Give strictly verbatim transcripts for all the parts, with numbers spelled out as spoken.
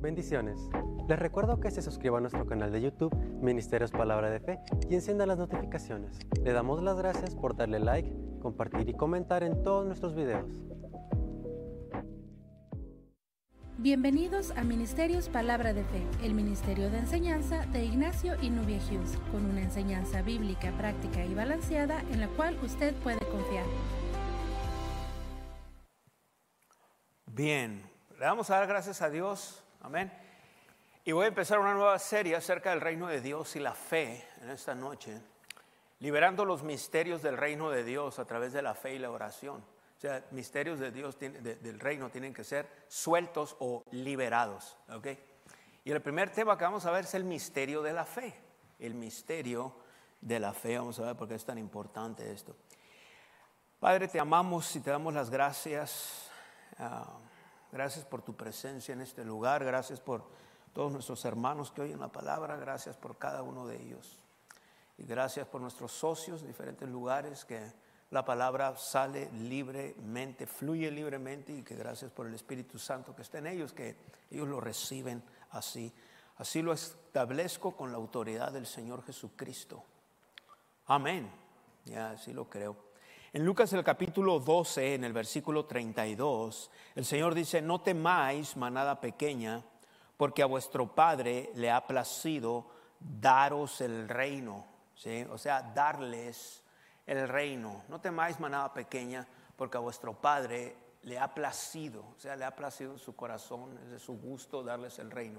Bendiciones. Les recuerdo que se suscriban a nuestro canal de YouTube, Ministerios Palabra de Fe, y enciendan las notificaciones. Le damos las gracias por darle like, compartir y comentar en todos nuestros videos. Bienvenidos a Ministerios Palabra de Fe, el ministerio de enseñanza de Ignacio y Nubia Hughes, con una enseñanza bíblica, práctica y balanceada en la cual usted puede confiar. Bien, le vamos a dar gracias a Dios, amén. Y voy a empezar una nueva serie acerca del reino de Dios y la fe en esta noche, liberando los misterios del reino de Dios a través de la fe y la oración. O sea, misterios de Dios, de, del reino, tienen que ser sueltos o liberados, ¿ok? Y el primer tema que vamos a ver es el misterio de la fe. El misterio de la fe, vamos a ver por qué es tan importante esto. Padre, te amamos y te damos las gracias. Uh, gracias por tu presencia en este lugar. Gracias por todos nuestros hermanos que oyen la palabra. Gracias por cada uno de ellos. Y gracias por nuestros socios en diferentes lugares que la palabra sale libremente, fluye libremente, y que gracias por el Espíritu Santo que está en ellos, que ellos lo reciben así. Así lo establezco con la autoridad del Señor Jesucristo. Amén. Ya, así lo creo. En Lucas el capítulo doce, en el versículo treinta y dos, el Señor dice: no temáis, manada pequeña, porque a vuestro Padre le ha placido daros el reino. ¿Sí? O sea, darles el reino. No temáis, manada pequeña, porque a vuestro Padre le ha placido, o sea, le ha placido en su corazón, es de su gusto darles el reino.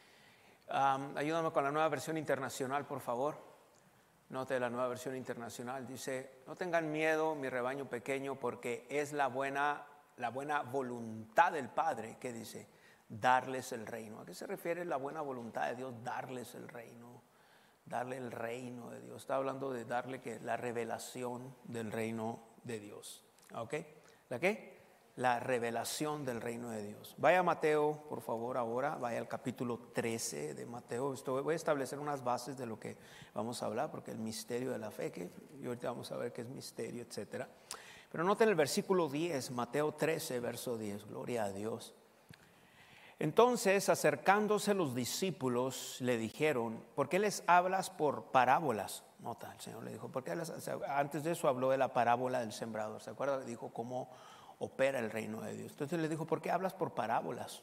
Um, ayúdame con la nueva versión internacional, por favor. Note la nueva versión internacional, dice: no tengan miedo, mi rebaño pequeño, porque es la buena, la buena voluntad del Padre, que dice, darles el reino. ¿A qué se refiere la buena voluntad de Dios? Darles el reino. Darle el reino de Dios. Está hablando de darle que la revelación del reino de Dios. ¿Ok? ¿La qué? La revelación del reino de Dios. Vaya a Mateo, por favor, ahora. Vaya al capítulo trece de Mateo. Esto, voy a establecer unas bases de lo que vamos a hablar, porque el misterio de la fe, que y ahorita vamos a ver qué es misterio, etcétera. Pero noten el versículo diez, Mateo trece, verso diez. Gloria a Dios. Entonces, acercándose los discípulos, le dijeron: ¿por qué les hablas por parábolas? Nota, el Señor le dijo, ¿por qué les, antes de eso habló de la parábola del sembrador. ¿Se acuerda? Le dijo cómo opera el reino de Dios. Entonces le dijo: ¿por qué hablas por parábolas?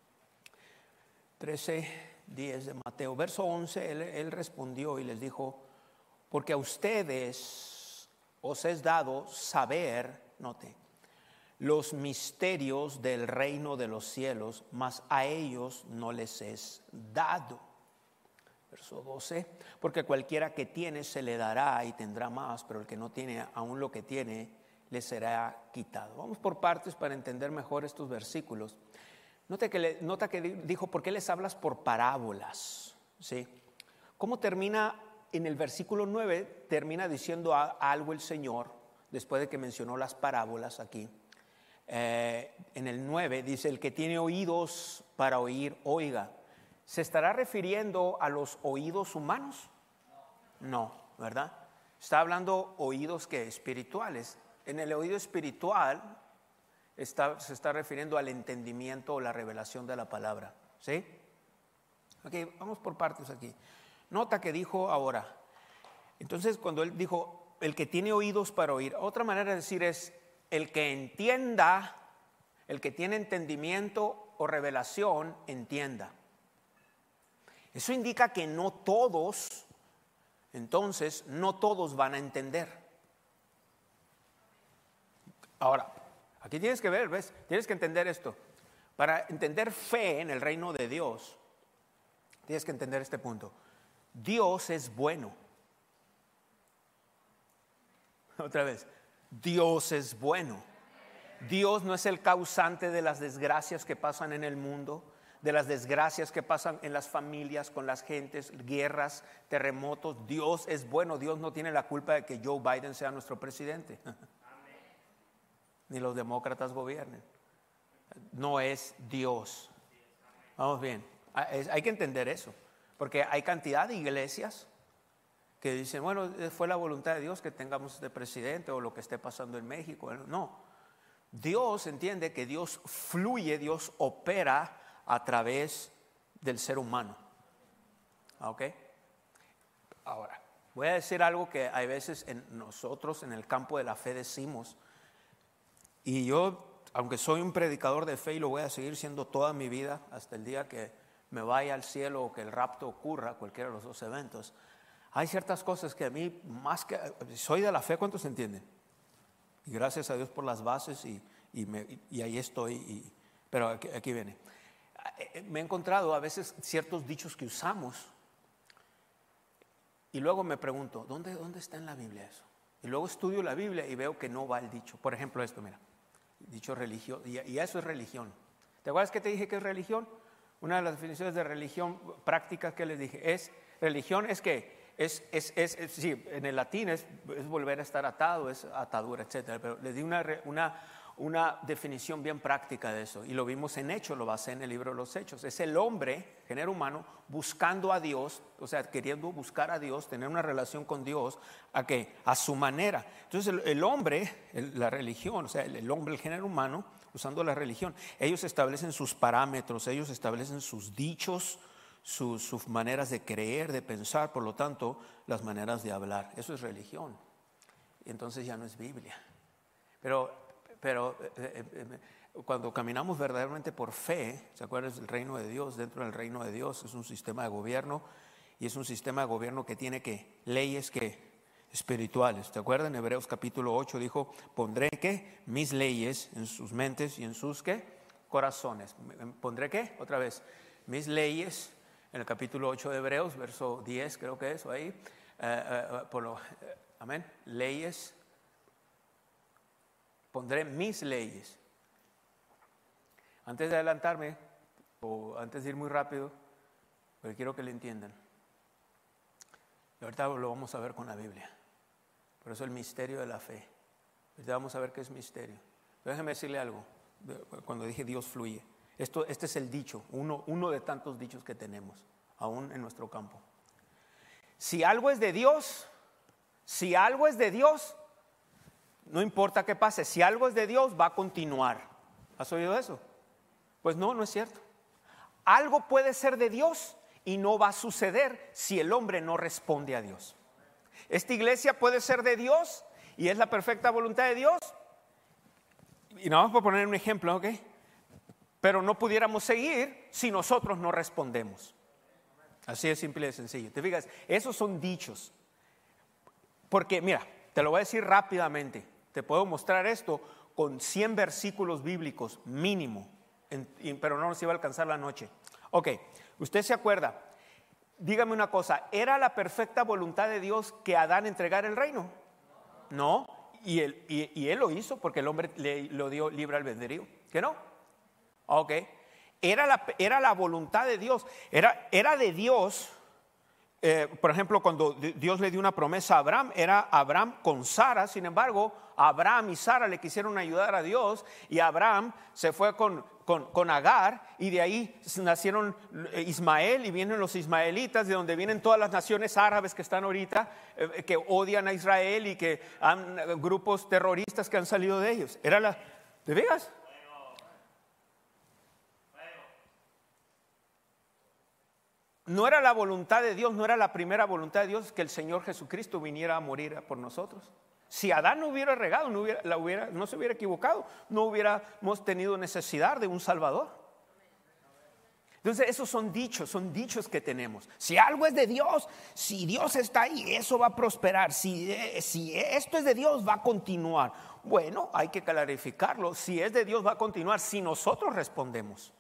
trece, diez de Mateo. Verso once, él, él respondió y les dijo: porque a ustedes os es dado saber, note, los misterios del reino de los cielos, mas a ellos no les es dado. Verso doce, porque cualquiera que tiene se le dará y tendrá más, pero el que no tiene, aún lo que tiene, le será quitado. Vamos por partes para entender mejor estos versículos. Nota que, le, nota que dijo: ¿por qué les hablas por parábolas? ¿Sí? ¿Cómo termina en el versículo nueve? Termina diciendo a, a algo el Señor, después de que mencionó las parábolas aquí. Eh, en el nueve dice: el que tiene oídos para oír, oiga. ¿Se estará refiriendo a los oídos humanos? No, ¿verdad? Está hablando oídos que espirituales. En el oído espiritual está, se está refiriendo al entendimiento o la revelación de la palabra. ¿Sí? Ok, vamos por partes aquí. Nota que dijo ahora. Entonces, cuando él dijo el que tiene oídos para oír, otra manera de decir es el que entienda, el que tiene entendimiento o revelación, entienda. Eso indica que no todos, entonces, no todos van a entender. Ahora, aquí tienes que ver, ¿ves? Tienes que entender esto. Para entender fe en el reino de Dios, tienes que entender este punto. Dios es bueno. Otra vez. Dios es bueno. Dios no es el causante de las desgracias que pasan en el mundo, de las desgracias que pasan en las familias, con las gentes, guerras, terremotos. Dios es bueno. Dios no tiene la culpa de que Joe Biden sea nuestro presidente. Ni los demócratas gobiernen. No es Dios. Vamos bien. Hay que entender eso, porque hay cantidad de iglesias que dicen, bueno, fue la voluntad de Dios que tengamos este presidente o lo que esté pasando en México. No, Dios entiende que Dios fluye, Dios opera a través del ser humano. ¿Ok? Ahora, voy a decir algo que hay veces en nosotros en el campo de la fe decimos, y yo, aunque soy un predicador de fe y lo voy a seguir siendo toda mi vida hasta el día que me vaya al cielo o que el rapto ocurra, cualquiera de los dos eventos, hay ciertas cosas que a mí, más que, soy de la fe, ¿cuántos entienden? Y gracias a Dios por las bases y, y, me, y ahí estoy, y, pero aquí, aquí viene. Me he encontrado a veces ciertos dichos que usamos y luego me pregunto, ¿dónde, dónde está en la Biblia eso? Y luego estudio la Biblia y veo que no va el dicho. Por ejemplo esto, mira, dicho religión, y, y eso es religión. ¿Te acuerdas que te dije que es religión? Una de las definiciones de religión prácticas que les dije es, religión es que Es, es, es, es, sí, en el latín es, es volver a estar atado, es atadura, etcétera. Pero les di una, una, una definición bien práctica de eso. Y lo vimos en Hechos, lo basé en el libro de los Hechos. Es el hombre, género humano, buscando a Dios, o sea, queriendo buscar a Dios, tener una relación con Dios, ¿a qué? A su manera. Entonces el, el hombre, el, la religión, o sea, el, el hombre, el género humano, usando la religión, ellos establecen sus parámetros, ellos establecen sus dichos, Sus, sus maneras de creer, de pensar, por lo tanto, las maneras de hablar. Eso es religión. Y entonces ya no es Biblia. Pero, pero eh, eh, cuando caminamos verdaderamente por fe, ¿se acuerdan del reino de Dios? Dentro del reino de Dios es un sistema de gobierno y es un sistema de gobierno que tiene que leyes que espirituales. ¿Te acuerdan? En Hebreos capítulo ocho dijo, pondré ¿qué? Mis leyes en sus mentes y en sus ¿qué? Corazones. ¿Pondré qué? Otra vez. Mis leyes. En el capítulo ocho de Hebreos, verso diez creo que es, o ahí, eh, eh, por lo, eh, amén, leyes, pondré mis leyes. Antes de adelantarme, o antes de ir muy rápido, porque quiero que lo entiendan. Y ahorita lo vamos a ver con la Biblia. Por eso el misterio de la fe. Ahorita vamos a ver qué es misterio. Pero déjeme decirle algo, cuando dije Dios fluye. Esto, este es el dicho, uno, uno de tantos dichos que tenemos, aún en nuestro campo. Si algo es de Dios, si algo es de Dios, no importa qué pase, si algo es de Dios, va a continuar. ¿Has oído eso? Pues no, no es cierto. Algo puede ser de Dios y no va a suceder si el hombre no responde a Dios. Esta iglesia puede ser de Dios y es la perfecta voluntad de Dios. Y nada más por poner un ejemplo, ¿ok? Pero no pudiéramos seguir si nosotros no respondemos. Así de simple y sencillo. Te fijas, esos son dichos. Porque mira, te lo voy a decir rápidamente. Te puedo mostrar esto con cien versículos bíblicos mínimo, en, pero no nos iba a alcanzar la noche. Ok, usted se acuerda. Dígame una cosa, ¿era la perfecta voluntad de Dios que Adán entregara el reino? No, y él, y, y él lo hizo porque el hombre le lo dio libre albedrío. ¿Que no? Ok, era la, era la voluntad de Dios, era, era de Dios, eh, por ejemplo, cuando Dios le dio una promesa a Abraham, era Abraham con Sara. Sin embargo, Abraham y Sara le quisieron ayudar a Dios y Abraham se fue con, con, con Agar y de ahí nacieron Ismael y vienen los ismaelitas, de donde vienen todas las naciones árabes que están ahorita, eh, que odian a Israel y que han grupos terroristas que han salido de ellos. Era la, ¿te fijas? No era la voluntad de Dios, no era la primera voluntad de Dios que el Señor Jesucristo viniera a morir por nosotros. Si Adán no hubiera regado, no, hubiera, la hubiera, no se hubiera equivocado, no hubiéramos tenido necesidad de un Salvador. Entonces esos son dichos, son dichos que tenemos. Si algo es de Dios, si Dios está ahí, eso va a prosperar. Si, si esto es de Dios, va a continuar. Bueno, hay que clarificarlo. Si es de Dios, va a continuar si nosotros respondemos.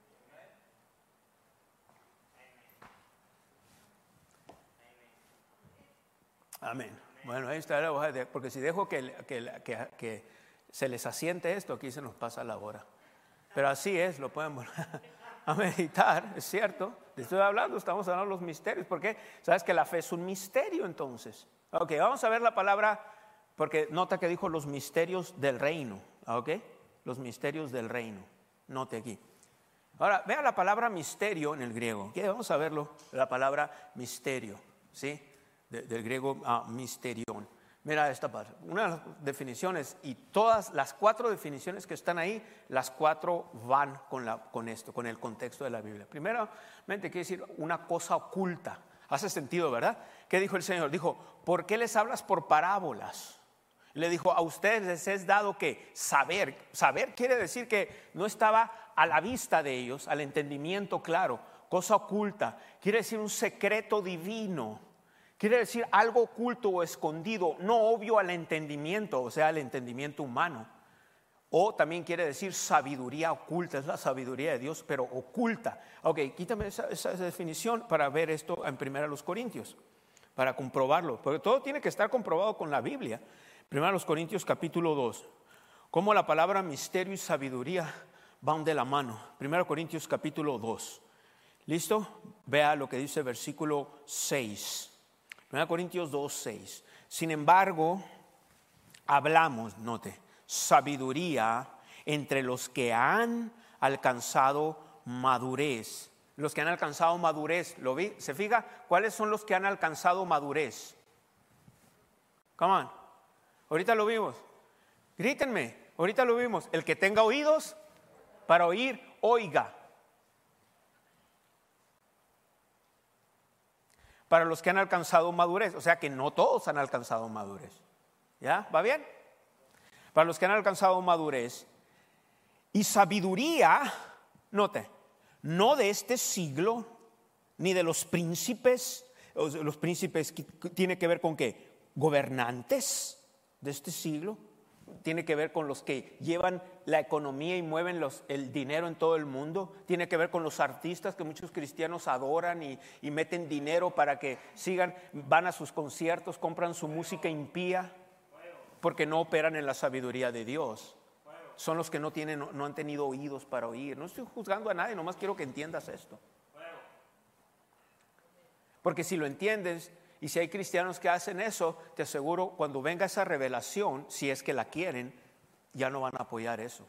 Amén. Bueno, ahí está la hoja de, porque si dejo que, que, que, que se les asiente esto, aquí se nos pasa la hora. Pero así es, lo pueden volver a meditar, es cierto. Te estoy hablando, estamos hablando de los misterios. ¿Por qué? Sabes que la fe es un misterio entonces. Ok, vamos a ver la palabra, porque nota que dijo los misterios del reino. Ok, los misterios del reino. Note aquí. Ahora, vea la palabra misterio en el griego. Okay, vamos a verlo, la palabra misterio, ¿sí? De, del griego uh, misterion. Mira esta parte, una de las definiciones, y todas las cuatro definiciones que están ahí, las cuatro van con, la, con esto, con el contexto de la Biblia. Primeramente quiere decir una cosa oculta. Hace sentido, ¿verdad? ¿Qué dijo el Señor? Dijo, ¿por qué les hablas por parábolas? Le dijo, a ustedes les es dado que saber. Saber quiere decir que no estaba a la vista de ellos, al entendimiento claro. Cosa oculta, quiere decir un secreto divino. Quiere decir algo oculto o escondido, no obvio al entendimiento, o sea, al entendimiento humano. O también quiere decir sabiduría oculta, es la sabiduría de Dios, pero oculta. Ok, quítame esa, esa definición para ver esto en Primera los Corintios, para comprobarlo, porque todo tiene que estar comprobado con la Biblia. Primera los Corintios capítulo dos, cómo la palabra misterio y sabiduría van de la mano. Primera Corintios capítulo dos, ¿listo? Vea lo que dice el versículo seis. Primera Corintios dos, seis. Sin embargo, hablamos, note, sabiduría entre los que han alcanzado madurez. Los que han alcanzado madurez, ¿lo vi? ¿Se fija? ¿Cuáles son los que han alcanzado madurez? Come on. Ahorita lo vimos. Grítenme, ahorita lo vimos. El que tenga oídos para oír, oiga. Para los que han alcanzado madurez, o sea que no todos han alcanzado madurez. ¿Ya? ¿Va bien? Para los que han alcanzado madurez y sabiduría, note, no de este siglo, ni de los príncipes. Los príncipes tiene que ver con qué? Gobernantes de este siglo. Tiene que ver con los que llevan la economía y mueven los, el dinero en todo el mundo. Tiene que ver con los artistas que muchos cristianos adoran y, y meten dinero para que sigan, van a sus conciertos, compran su música impía porque no operan en la sabiduría de Dios. Son los que no, tienen, no, no han tenido oídos para oír. No estoy juzgando a nadie, nomás quiero que entiendas esto. Porque si lo entiendes, y si hay cristianos que hacen eso, te aseguro, cuando venga esa revelación, si es que la quieren, ya no van a apoyar eso.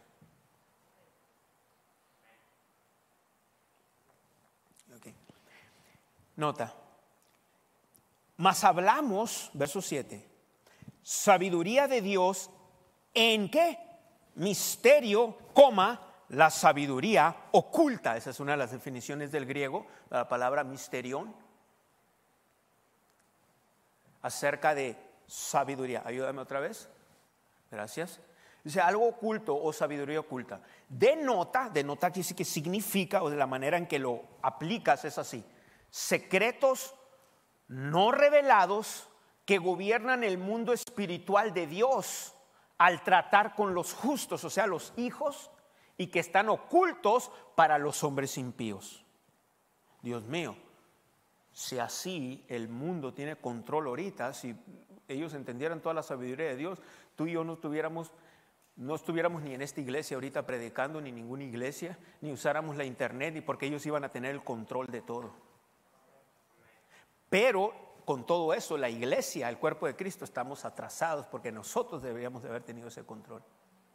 Okay. Nota. Mas hablamos, verso siete, sabiduría de Dios, ¿en qué? Misterio, coma, la sabiduría oculta. Esa es una de las definiciones del griego, la palabra misterión. Acerca de sabiduría. Ayúdame otra vez. Gracias. Dice algo oculto o sabiduría oculta. Denota, denota aquí sí que significa, o de la manera en que lo aplicas es así. Secretos no revelados que gobiernan el mundo espiritual de Dios al tratar con los justos, o sea, los hijos, y que están ocultos para los hombres impíos. Dios mío. Si así el mundo tiene control ahorita, si ellos entendieran toda la sabiduría de Dios, tú y yo no estuviéramos, no estuviéramos ni en esta iglesia ahorita predicando, ni en ninguna iglesia, ni usáramos la internet, ni porque ellos iban a tener el control de todo. Pero con todo eso, la iglesia, el cuerpo de Cristo, estamos atrasados porque nosotros deberíamos de haber tenido ese control.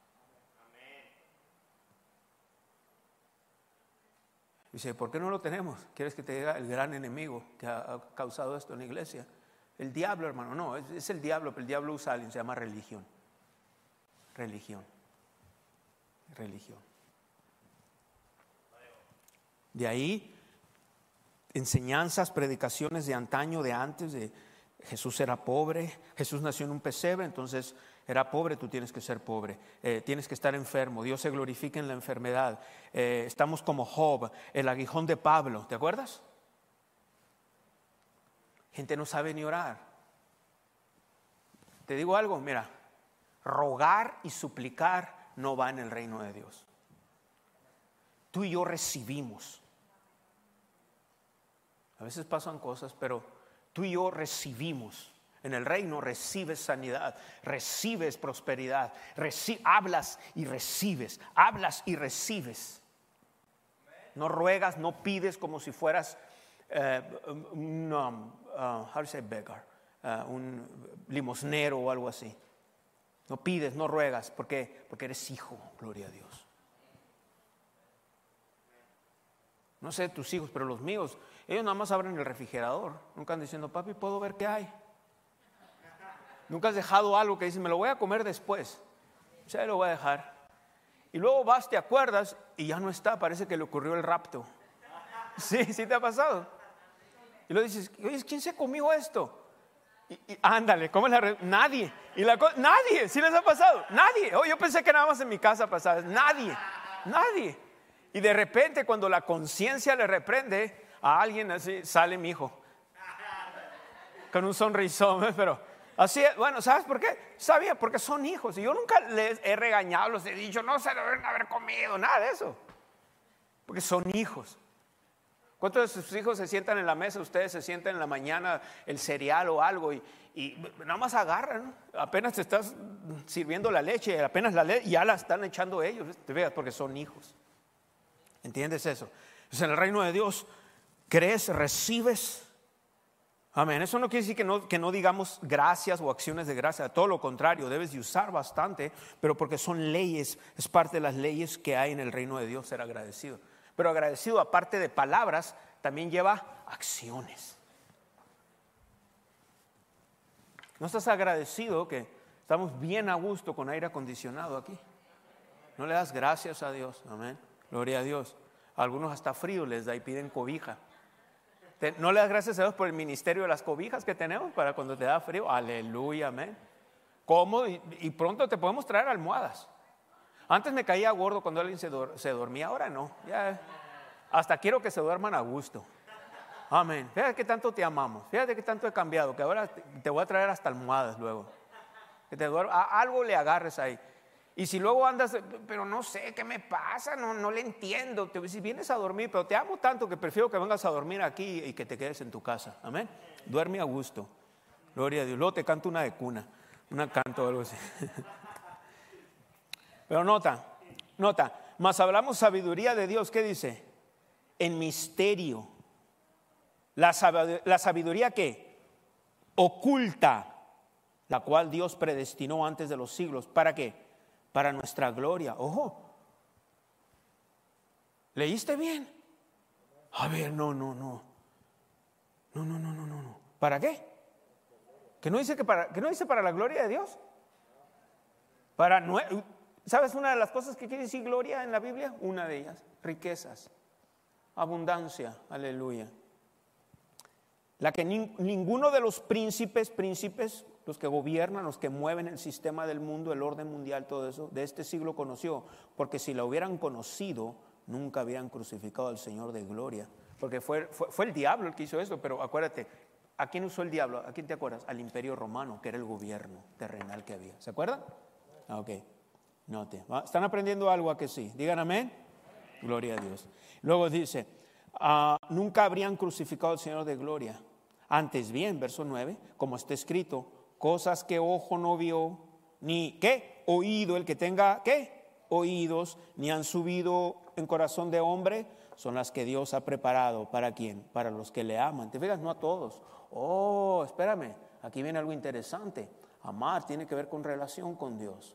Dice, ¿por qué no lo tenemos? ¿Quieres que te diga el gran enemigo que ha causado esto en la iglesia? El diablo, hermano, no, es, es el diablo, pero el diablo usa a alguien, se llama religión. Religión. Religión. De ahí, enseñanzas, predicaciones de antaño, de antes, de Jesús era pobre, Jesús nació en un pesebre, entonces era pobre, tú tienes que ser pobre, eh, tienes que estar enfermo, Dios se glorifica en la enfermedad, eh, estamos como Job, el aguijón de Pablo, ¿te acuerdas? Gente no sabe ni orar. Te digo algo, mira, rogar y suplicar no va en el reino de Dios. Tú y yo recibimos. A veces pasan cosas, pero tú y yo recibimos. En el reino recibes sanidad, recibes prosperidad, reci- hablas y recibes, hablas y recibes. No ruegas, no pides como si fueras uh, un, um, uh, how to say beggar, uh, un limosnero o algo así. No pides, no ruegas, ¿por qué? Porque eres hijo, gloria a Dios. No sé tus hijos, pero los míos, ellos nada más abren el refrigerador, nunca andan diciendo, papi, ¿puedo ver qué hay? Nunca has dejado algo que dices, me lo voy a comer después. O sea, lo voy a dejar. Y luego vas, te acuerdas y ya no está, parece que le ocurrió el rapto. Sí, sí te ha pasado. Y luego dices, oye, ¿quién se comió esto? Y, y ándale, ¿cómo es la re- Nadie. Y la co- nadie, ¿sí les ha pasado? Nadie. Oh, yo pensé que nada más en mi casa pasaba. Nadie, nadie. Y de repente cuando la conciencia le reprende a alguien, así sale mi hijo. Con un sonrisón, pero así, bueno, ¿sabes por qué? Sabía, porque son hijos. Y yo nunca les he regañado, les he dicho, no se deben haber comido, nada de eso. Porque son hijos. ¿Cuántos de sus hijos se sientan en la mesa? Ustedes se sientan en la mañana el cereal o algo y, y nada más agarran, ¿no? Apenas te estás sirviendo la leche, apenas la leche, ya la están echando ellos, te veas, porque son hijos. ¿Entiendes eso? Entonces, en el reino de Dios, crees, recibes. Amén. Eso no quiere decir que no, que no digamos gracias o acciones de gracia. Todo lo contrario, debes de usar bastante, pero porque son leyes, es parte de las leyes que hay en el reino de Dios, ser agradecido. Pero agradecido, aparte de palabras, también lleva acciones. ¿No estás agradecido que estamos bien a gusto con aire acondicionado aquí? ¿No le das gracias a Dios? Amén. Gloria a Dios. A algunos hasta frío les da y piden cobija. ¿No le das gracias a Dios por el ministerio de las cobijas que tenemos para cuando te da frío? Aleluya, amén. Cómodo y, y pronto te podemos traer almohadas. Antes me caía gordo cuando alguien se, dor, se dormía, ahora no. Ya, hasta quiero que se duerman a gusto. Amén. Fíjate que tanto te amamos. Fíjate que tanto he cambiado, que ahora te, te voy a traer hasta almohadas luego. Que te duerma, a, algo le agarres ahí. Y si luego andas, pero no sé qué me pasa, no, no le entiendo. Te, si vienes a dormir, pero te amo tanto que prefiero que vengas a dormir aquí y que te quedes en tu casa. Amén. Duerme a gusto. Gloria a Dios. Luego te canto una de cuna, una canto o algo así. Pero nota, nota, más hablamos sabiduría de Dios. ¿Qué dice? En misterio. La sabiduría, la sabiduría que oculta, la cual Dios predestinó antes de los siglos. ¿Para qué? Para nuestra gloria. Ojo. ¿Leíste bien? A ver, no, no, no. No, no, no, no, no, no. ¿Para qué? ¿Que no dice que para, que no dice para la gloria de Dios? Para no, ¿sabes una de las cosas que quiere decir gloria en la Biblia? Una de ellas, riquezas, abundancia, aleluya. La que ni, ninguno de los príncipes, príncipes, los que gobiernan, los que mueven el sistema del mundo, el orden mundial, todo eso, de este siglo conoció, porque si la hubieran conocido, nunca habían crucificado al Señor de gloria, porque fue, fue, fue el diablo el que hizo esto. Pero acuérdate, ¿a quién usó el diablo? ¿A quién te acuerdas? Al imperio romano, que era el gobierno terrenal que había. ¿Se acuerdan? Ah, ok, note. ¿Están aprendiendo algo a que sí? Digan amén. Gloria a Dios. Luego dice, uh, nunca habrían crucificado al Señor de gloria. Antes bien, verso nueve, como está escrito, cosas que ojo no vio, ni ¿qué? Oído, el que tenga ¿qué? Oídos, ni han subido en corazón de hombre, son las que Dios ha preparado. ¿Para quién? Para los que le aman. ¿Te fijas? No a todos. Oh, espérame, aquí viene algo interesante. Amar tiene que ver con relación con Dios.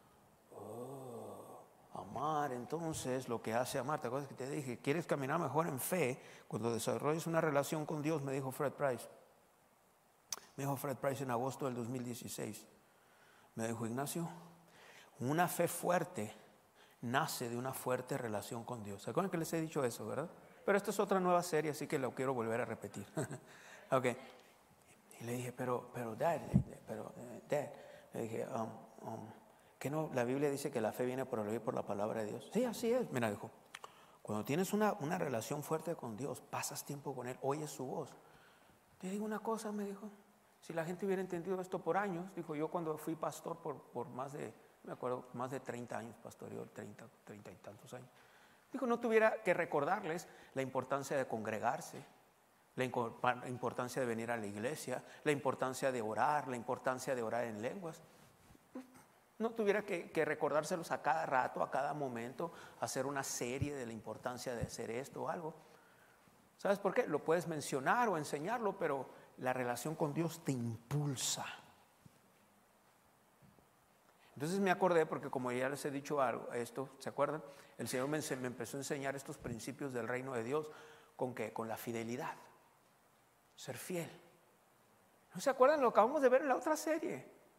Oh, amar, entonces, lo que hace amar. ¿Te acuerdas que te dije? ¿Quieres caminar mejor en fe? Cuando desarrolles una relación con Dios, me dijo Fred Price. Me dijo Fred Price en agosto del dos mil dieciséis. Me dijo, Ignacio, una fe fuerte nace de una fuerte relación con Dios. ¿Se acuerdan que les he dicho eso, verdad? Pero esta es otra nueva serie, así que lo quiero volver a repetir. Ok. Y le dije, pero, pero, Dad, pero, uh, Dad, le dije, um, um, ¿que no? La Biblia dice que la fe viene por el oír por la palabra de Dios. Sí, así es. Mira, dijo, cuando tienes una, una relación fuerte con Dios, pasas tiempo con Él, oyes su voz. Te digo una cosa, me dijo. Si la gente hubiera entendido esto por años, dijo, yo cuando fui pastor por, por más de, me acuerdo, más de treinta años, pastoreó treinta, treinta y tantos años. Dijo, no tuviera que recordarles la importancia de congregarse, la importancia de venir a la iglesia, la importancia de orar, la importancia de orar en lenguas. No tuviera que, que recordárselos a cada rato, a cada momento, hacer una serie de la importancia de hacer esto o algo. ¿Sabes por qué? Lo puedes mencionar o enseñarlo, pero la relación con Dios te impulsa. Entonces me acordé, porque como ya les he dicho algo, esto, ¿se acuerdan? El Señor me, me empezó a enseñar estos principios del reino de Dios. ¿Con qué? Con la fidelidad. Ser fiel. ¿No se acuerdan? Lo acabamos de ver en la otra serie.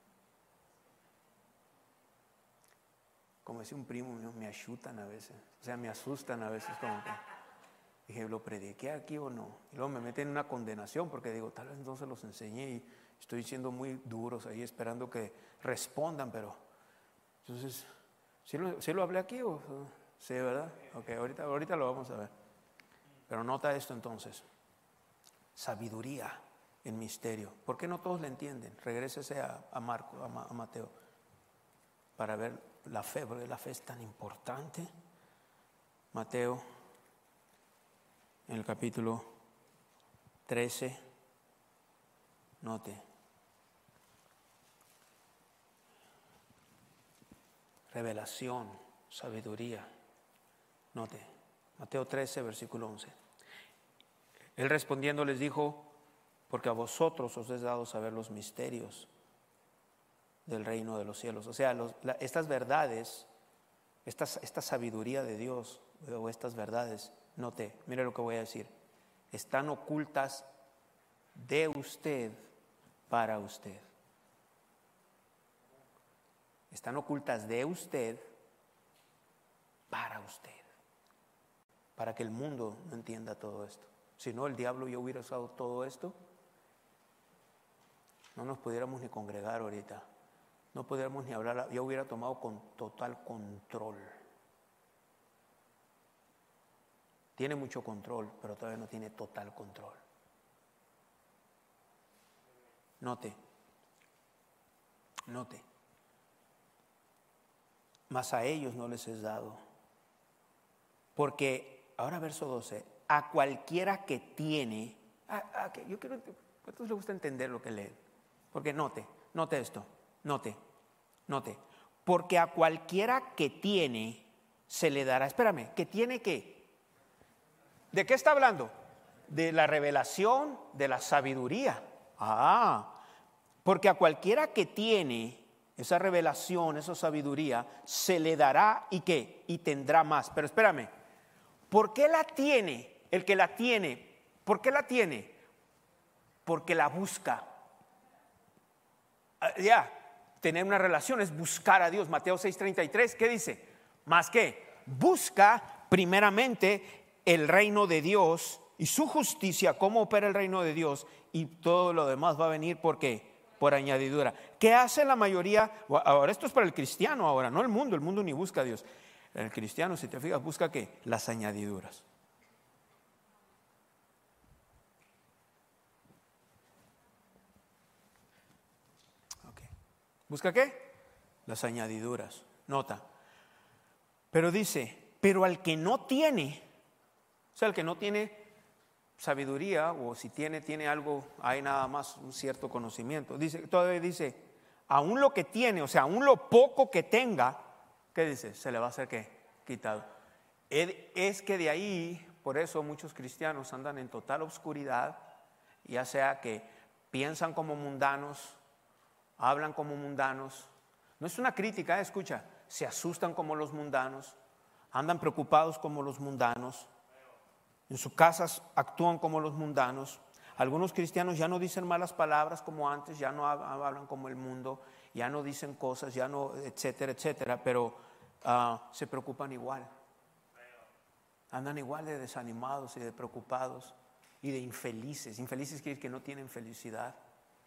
como decía un primo mío, me achutan a veces, o sea, me asustan a veces como que, dije, ¿lo prediqué aquí o no? Y luego me meten en una condenación porque digo, tal vez no se los enseñé y estoy siendo muy duros ahí esperando que respondan, pero entonces, ¿sí lo, ¿sí lo hablé aquí o sí, verdad? Ok, ahorita, ahorita lo vamos a ver. Pero nota esto entonces, sabiduría en misterio. ¿Por qué no todos le entienden? Regrésese a, a Marco, a, Ma, a Mateo, para ver la fe, porque la fe es tan importante. Mateo, en el capítulo trece, note. Revelación, sabiduría. Note, Mateo trece, versículo once. Él respondiendo les dijo, porque a vosotros os es dado saber los misterios del reino de los cielos. O sea, los, la, estas verdades, esta, esta sabiduría de Dios, o estas verdades, note, mire lo que voy a decir, están ocultas de usted para usted. Están ocultas de usted para usted. Para que el mundo no entienda todo esto. Si no, el diablo ya hubiera usado todo esto, no nos pudiéramos ni congregar ahorita. No pudiéramos ni hablar, ya hubiera tomado con total control. Tiene mucho control, pero todavía no tiene total control. Note, note. Mas a ellos no les es dado. Porque, ahora verso doce, a cualquiera que tiene, a, a, que yo quiero, ¿a todos les gusta entender lo que leen? Porque note, note esto, note, note. Porque a cualquiera que tiene, se le dará, espérame, ¿que tiene qué? ¿De qué está hablando? De la revelación, de la sabiduría. Ah, porque a cualquiera que tiene esa revelación, esa sabiduría, se le dará y qué, y tendrá más. Pero espérame, ¿por qué la tiene? El que la tiene, ¿por qué la tiene? Porque la busca. Ya, tener una relación es buscar a Dios. Mateo seis treinta y tres, ¿qué dice? Más que busca primeramente el reino de Dios y su justicia, cómo opera el reino de Dios, y todo lo demás va a venir por qué, por añadidura. ¿Qué hace la mayoría? Ahora esto es para el cristiano, ahora no el mundo, el mundo ni busca a Dios. El cristiano, si te fijas, busca ¿qué? Las añadiduras. Okay. ¿Busca qué? Las añadiduras. Nota. Pero dice, pero al que no tiene, o sea, el que no tiene sabiduría, o si tiene, tiene algo, hay nada más un cierto conocimiento. Dice, todavía dice, aún lo que tiene, o sea, aún lo poco que tenga, ¿qué dice? Se le va a hacer ¿qué? Quitado. Es que de ahí, por eso muchos cristianos andan en total oscuridad, ya sea que piensan como mundanos, hablan como mundanos. No es una crítica, escucha, se asustan como los mundanos, andan preocupados como los mundanos, en sus casas actúan como los mundanos. Algunos cristianos ya no dicen malas palabras como antes, ya no hablan como el mundo, ya no dicen cosas, ya no, etcétera, etcétera, pero uh, se preocupan igual. Andan igual de desanimados y de preocupados y de infelices. Infelices quiere decir que no tienen felicidad.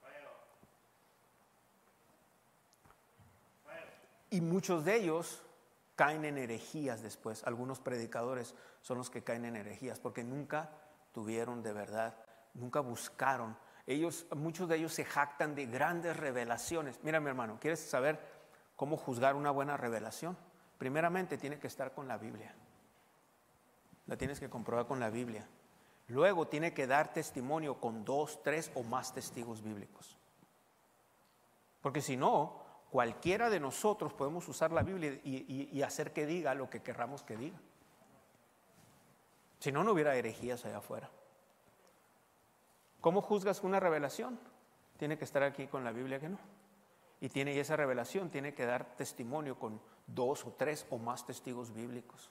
Y muchos de ellos caen en herejías después. Algunos predicadores son los que caen en herejías porque nunca tuvieron de verdad, nunca buscaron. Ellos, muchos de ellos se jactan de grandes revelaciones. Mira, mi hermano, ¿quieres saber cómo juzgar una buena revelación? Primeramente tiene que estar con la Biblia. La tienes que comprobar con la Biblia. Luego tiene que dar testimonio con dos, tres o más testigos bíblicos. Porque si no, cualquiera de nosotros podemos usar la Biblia y, y, y hacer que diga lo que querramos que diga. Si no, no hubiera herejías allá afuera. ¿Cómo juzgas una revelación? Tiene que estar aquí con la Biblia que no. Y, tiene, y esa revelación tiene que dar testimonio con dos o tres o más testigos bíblicos.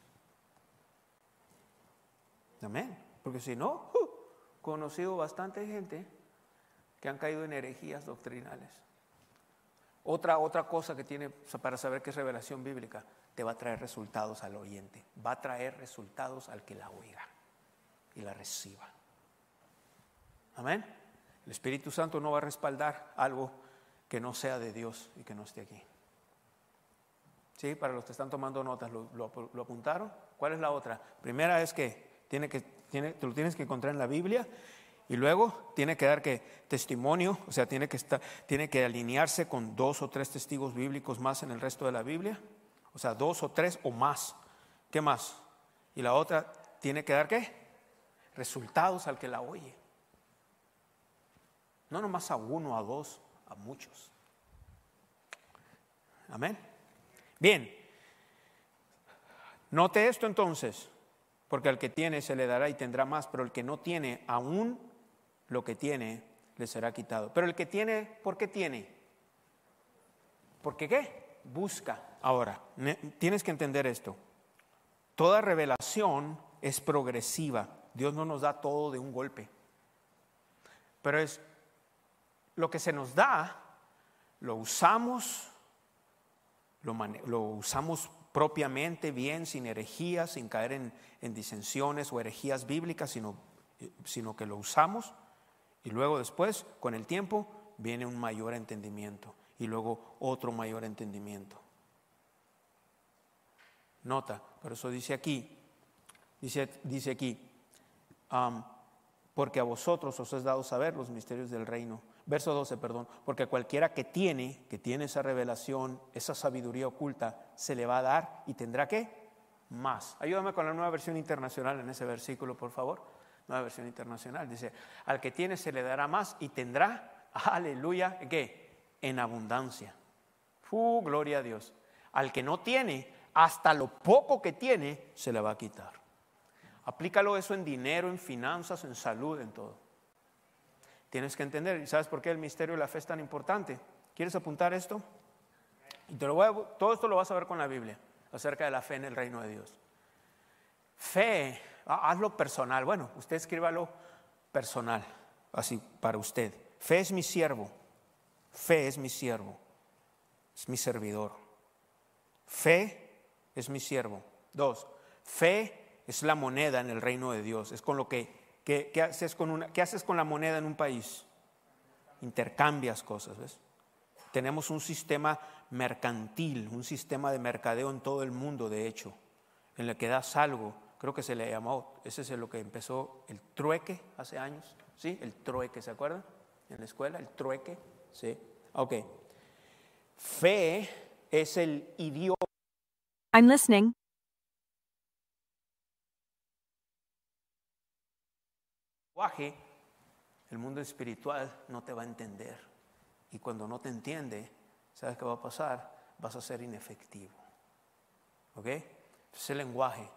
Amén. Porque si no, uh, conocido bastante gente que han caído en herejías doctrinales. Otra, otra cosa que tiene, o sea, para saber qué es revelación bíblica, te va a traer resultados al oyente, va a traer resultados al que la oiga y la reciba. Amén. El Espíritu Santo no va a respaldar algo que no sea de Dios y que no esté aquí. Sí, para los que están tomando notas, ¿lo, lo, lo apuntaron? ¿Cuál es la otra? Primera es que, tiene que tiene, te lo tienes que encontrar en la Biblia. Y luego tiene que dar que testimonio, o sea, tiene que, estar, tiene que alinearse con dos o tres testigos bíblicos más en el resto de la Biblia. O sea, dos o tres o más. ¿Qué más? Y la otra tiene que dar ¿qué? Resultados al que la oye. No nomás a uno, a dos, a muchos. Amén. Bien. Note esto entonces, porque al que tiene se le dará y tendrá más, pero el que no tiene, aún lo que tiene le será quitado. Pero el que tiene, ¿por qué tiene? ¿Porque qué? Busca. Ahora, tienes que entender esto. Toda revelación es progresiva. Dios no nos da todo de un golpe. Pero es lo que se nos da, lo usamos, lo, mane- lo usamos propiamente, bien, sin herejías, sin caer en, en disensiones o herejías bíblicas, sino, sino que lo usamos. Y luego después, con el tiempo, viene un mayor entendimiento. Y luego otro mayor entendimiento. Nota, por eso dice aquí, dice, dice aquí, um, porque a vosotros os es dado saber los misterios del reino. Verso doce, perdón, porque cualquiera que tiene, que tiene esa revelación, esa sabiduría oculta, se le va a dar y tendrá ¿qué? Más. Ayúdame con la Nueva Versión Internacional en ese versículo, por favor. Nueva Versión Internacional dice, al que tiene se le dará más y tendrá, aleluya, ¿qué? En abundancia. ¡Uh, gloria a Dios! Al que no tiene, hasta lo poco que tiene, se le va a quitar. Aplícalo eso en dinero, en finanzas, en salud, en todo. Tienes que entender, ¿y sabes por qué el misterio de la fe es tan importante? ¿Quieres apuntar esto? Y te lo voy a, todo esto lo vas a ver con la Biblia, acerca de la fe en el reino de Dios. Fe, hazlo personal. Bueno, usted escríbalo personal, así para usted. Fe es mi siervo. Fe es mi siervo. Es mi servidor. Fe es mi siervo. Dos, fe es la moneda en el reino de Dios. Es con lo que, que, que haces con una, ¿qué haces con la moneda en un país? Intercambias cosas, ¿ves? Tenemos un sistema mercantil, un sistema de mercadeo en todo el mundo, de hecho, en el que das algo. Creo que se le llamó, ese es lo que empezó el trueque hace años, ¿sí? El trueque, ¿se acuerdan? En la escuela, el trueque, ¿sí? Ok. Fe es el idioma. I'm listening. El mundo espiritual no te va a entender. Y cuando no te entiende, ¿sabes qué va a pasar? Vas a ser inefectivo. ¿Ok? Es el lenguaje.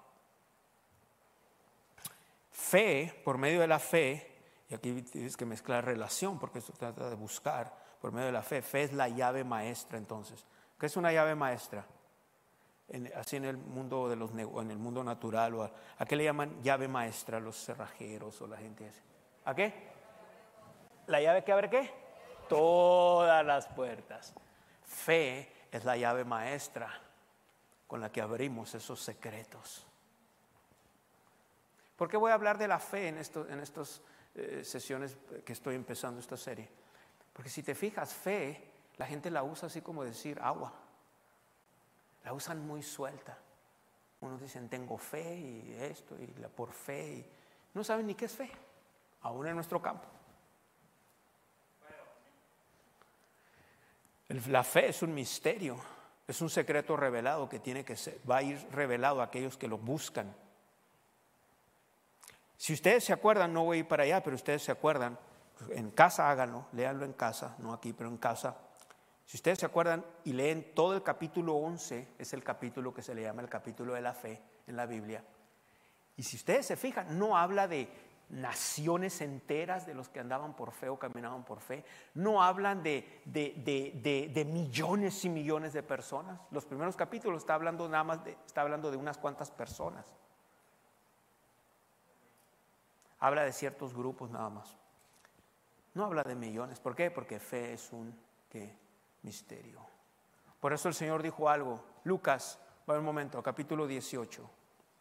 Fe, por medio de la fe, y aquí tienes que mezclar relación porque esto trata de buscar, por medio de la fe. Fe es la llave maestra entonces. ¿Qué es una llave maestra? En, así en el mundo de los en el mundo natural, o a, ¿a qué le llaman llave maestra a los cerrajeros o la gente así? ¿A qué? ¿La llave que abre qué? Todas las puertas. Fe es la llave maestra con la que abrimos esos secretos. ¿Por qué voy a hablar de la fe en estas en estos, eh, sesiones que estoy empezando esta serie? Porque si te fijas, fe, la gente la usa así como decir agua. La usan muy suelta. Unos dicen tengo fe y esto y la por fe. Y no saben ni qué es fe, aún en nuestro campo. La fe es un misterio, es un secreto revelado que tiene que ser, va a ir revelado a aquellos que lo buscan. Si ustedes se acuerdan, no voy a ir para allá, pero ustedes se acuerdan, en casa háganlo, léanlo en casa, no aquí, pero en casa. Si ustedes se acuerdan y leen todo el capítulo once, es el capítulo que se le llama el capítulo de la fe en la Biblia. Y si ustedes se fijan, no habla de naciones enteras de los que andaban por fe o caminaban por fe. No hablan de, de, de, de, de millones y millones de personas. Los primeros capítulos está hablando nada más de, está hablando de unas cuantas personas. Habla de ciertos grupos nada más. No habla de millones. ¿Por qué? Porque fe es un ¿qué? misterio. Por eso el Señor dijo algo. Lucas, va un momento, capítulo dieciocho.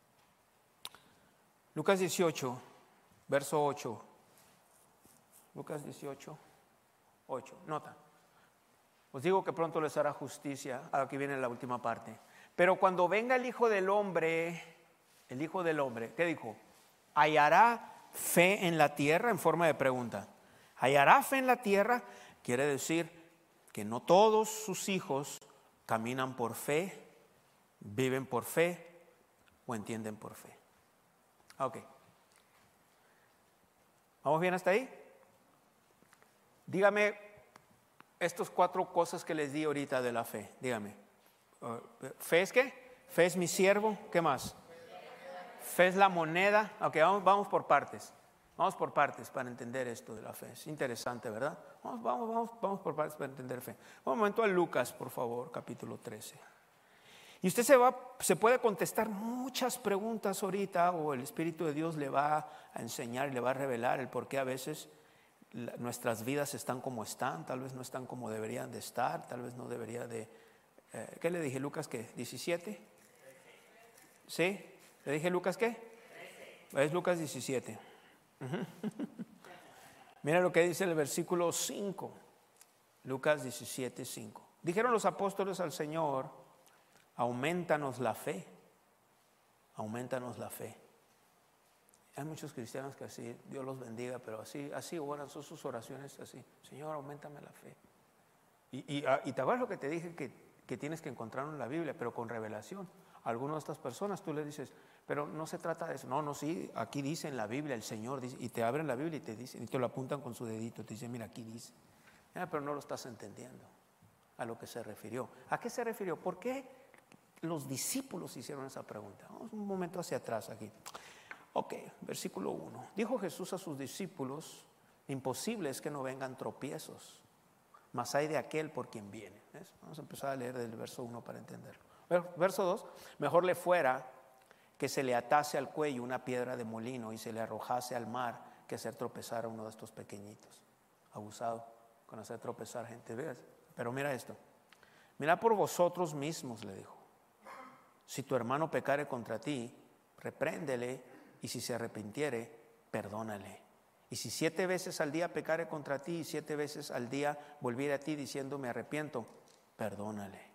Lucas dieciocho, verso ocho. Lucas dieciocho, ocho. Nota. Os digo que pronto les hará justicia. Aquí viene la última parte. Pero cuando venga el Hijo del Hombre, el Hijo del Hombre, ¿qué dijo? ¿Hallará fe en la tierra? En forma de pregunta. ¿Hallará fe en la tierra? Quiere decir que no todos sus hijos caminan por fe, viven por fe o entienden por fe. Ok. ¿Vamos bien hasta ahí? Dígame estas cuatro cosas que les di ahorita de la fe. Dígame. ¿Fe es qué? Fe es mi siervo. ¿Qué más? Fe es la moneda. Ok, vamos, vamos por partes. Vamos por partes para entender esto de la fe. Es interesante, ¿verdad? Vamos, vamos, vamos, vamos por partes para entender fe. Un momento a Lucas, por favor, capítulo trece. Y usted se va, se puede contestar muchas preguntas ahorita, o el Espíritu de Dios le va a enseñar y le va a revelar el por qué a veces la, nuestras vidas están como están, tal vez no están como deberían de estar, tal vez no debería de... Eh, ¿Qué le dije, Lucas? ¿Qué? ¿diecisiete? ¿Sí? ¿Le dije Lucas qué? Es Lucas diecisiete. Mira lo que dice el versículo cinco. Lucas diecisiete, cinco. Dijeron los apóstoles al Señor: aumentanos la fe, aumentanos la fe. Hay muchos cristianos que así, Dios los bendiga, pero así, así oran, son sus oraciones así: Señor, aumentame la fe. Y, y, y te acuerdas lo que te dije, que, que tienes que encontrarlo en la Biblia, pero con revelación. A algunas de estas personas tú le dices: pero no se trata de eso. No, no, sí, aquí dice en la Biblia, el Señor dice, y te abren la Biblia y te dicen, y te lo apuntan con su dedito, te dicen: mira, aquí dice. Ah, pero no lo estás entendiendo a lo que se refirió. ¿A qué se refirió? ¿Por qué los discípulos hicieron esa pregunta? Vamos un momento hacia atrás aquí. Ok, versículo uno. Dijo Jesús a sus discípulos: imposible es que no vengan tropiezos, mas hay de aquel por quien viene. ¿Ves? Vamos a empezar a leer del verso uno para entenderlo. Verso dos. Mejor le fuera que se le atase al cuello una piedra de molino y se le arrojase al mar, que hacer tropezar a uno de estos pequeñitos. Abusado con hacer tropezar gente. ¿Ves? Pero mira esto. Mira por vosotros mismos, le dijo. Si tu hermano pecare contra ti, repréndele, y si se arrepintiere, perdónale. Y si siete veces al día pecare contra ti, y siete veces al día volviere a ti diciendo: me arrepiento, perdónale.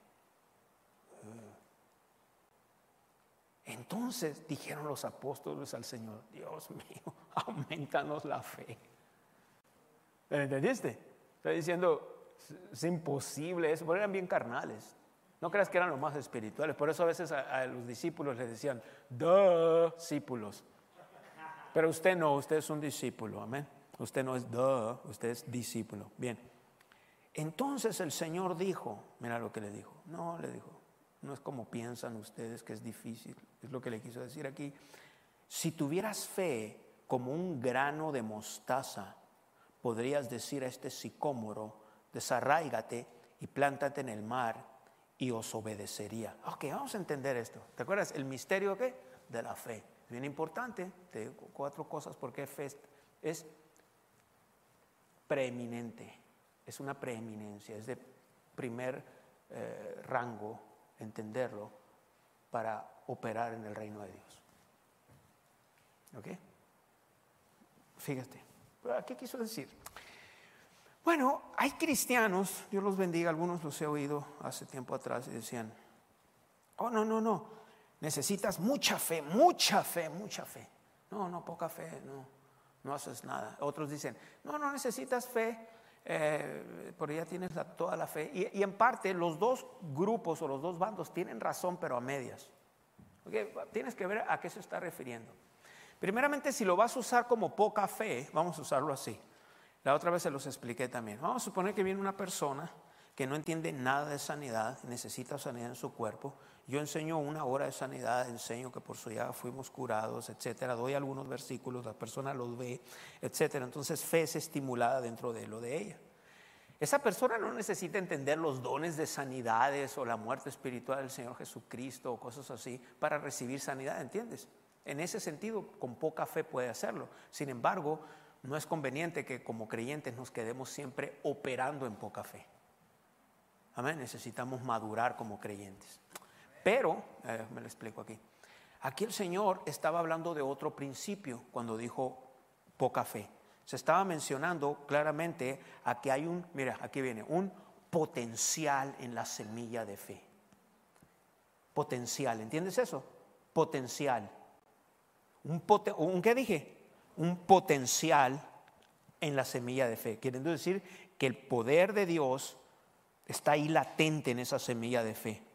Entonces dijeron los apóstoles al Señor: Dios mío, aumentanos la fe. ¿Entendiste? Está diciendo: es imposible eso, porque eran bien carnales. No creas que eran los más espirituales. Por eso a veces a, a los discípulos les decían: discípulos. Pero usted no, usted es un discípulo, amén. Usted no es duh, usted es discípulo. Bien. Entonces el Señor dijo, mira lo que le dijo. No, le dijo: no es como piensan ustedes que es difícil. Es lo que le quiso decir aquí. Si tuvieras fe como un grano de mostaza, podrías decir a este sicómoro: desarráigate y plántate en el mar, y os obedecería. Ok, vamos a entender esto. ¿Te acuerdas? El misterio ¿qué? De la fe. Bien importante. Te digo cuatro cosas porque fe es, es preeminente. Es una preeminencia. Es de primer eh, rango entenderlo para operar en el reino de Dios. ¿Ok? Fíjate. ¿Qué quiso decir? Bueno, hay cristianos, Dios los bendiga, algunos los he oído hace tiempo atrás y decían: oh, no, no, no, necesitas mucha fe, mucha fe, mucha fe. No, no, poca fe, no, no haces nada. Otros dicen: no, no necesitas fe, eh, pero ya tienes la, toda la fe. Y, y en parte los dos grupos o los dos bandos tienen razón, pero a medias. Okay, tienes que ver a qué se está refiriendo. Primeramente, si lo vas a usar como poca fe, vamos a usarlo así. La otra vez se los expliqué también. Vamos a suponer que viene una persona que no entiende nada de sanidad, necesita sanidad en su cuerpo. Yo enseño una hora de sanidad, enseño que por su llaga fuimos curados, etcétera. Doy algunos versículos, la persona los ve, etcétera. Entonces fe es estimulada dentro de lo de ella. Esa persona no necesita entender los dones de sanidades o la muerte espiritual del Señor Jesucristo o cosas así para recibir sanidad, ¿entiendes? En ese sentido, con poca fe puede hacerlo. Sin embargo, no es conveniente que como creyentes nos quedemos siempre operando en poca fe. Amén. Necesitamos madurar como creyentes. Pero, eh, me lo explico aquí. Aquí el Señor estaba hablando de otro principio cuando dijo poca fe. Se estaba mencionando claramente a que hay un, mira, aquí viene, un potencial en la semilla de fe. Potencial, ¿entiendes eso? Potencial. Un, poten, ¿un qué dije? Un potencial en la semilla de fe. Queriendo decir que el poder de Dios está ahí latente en esa semilla de fe.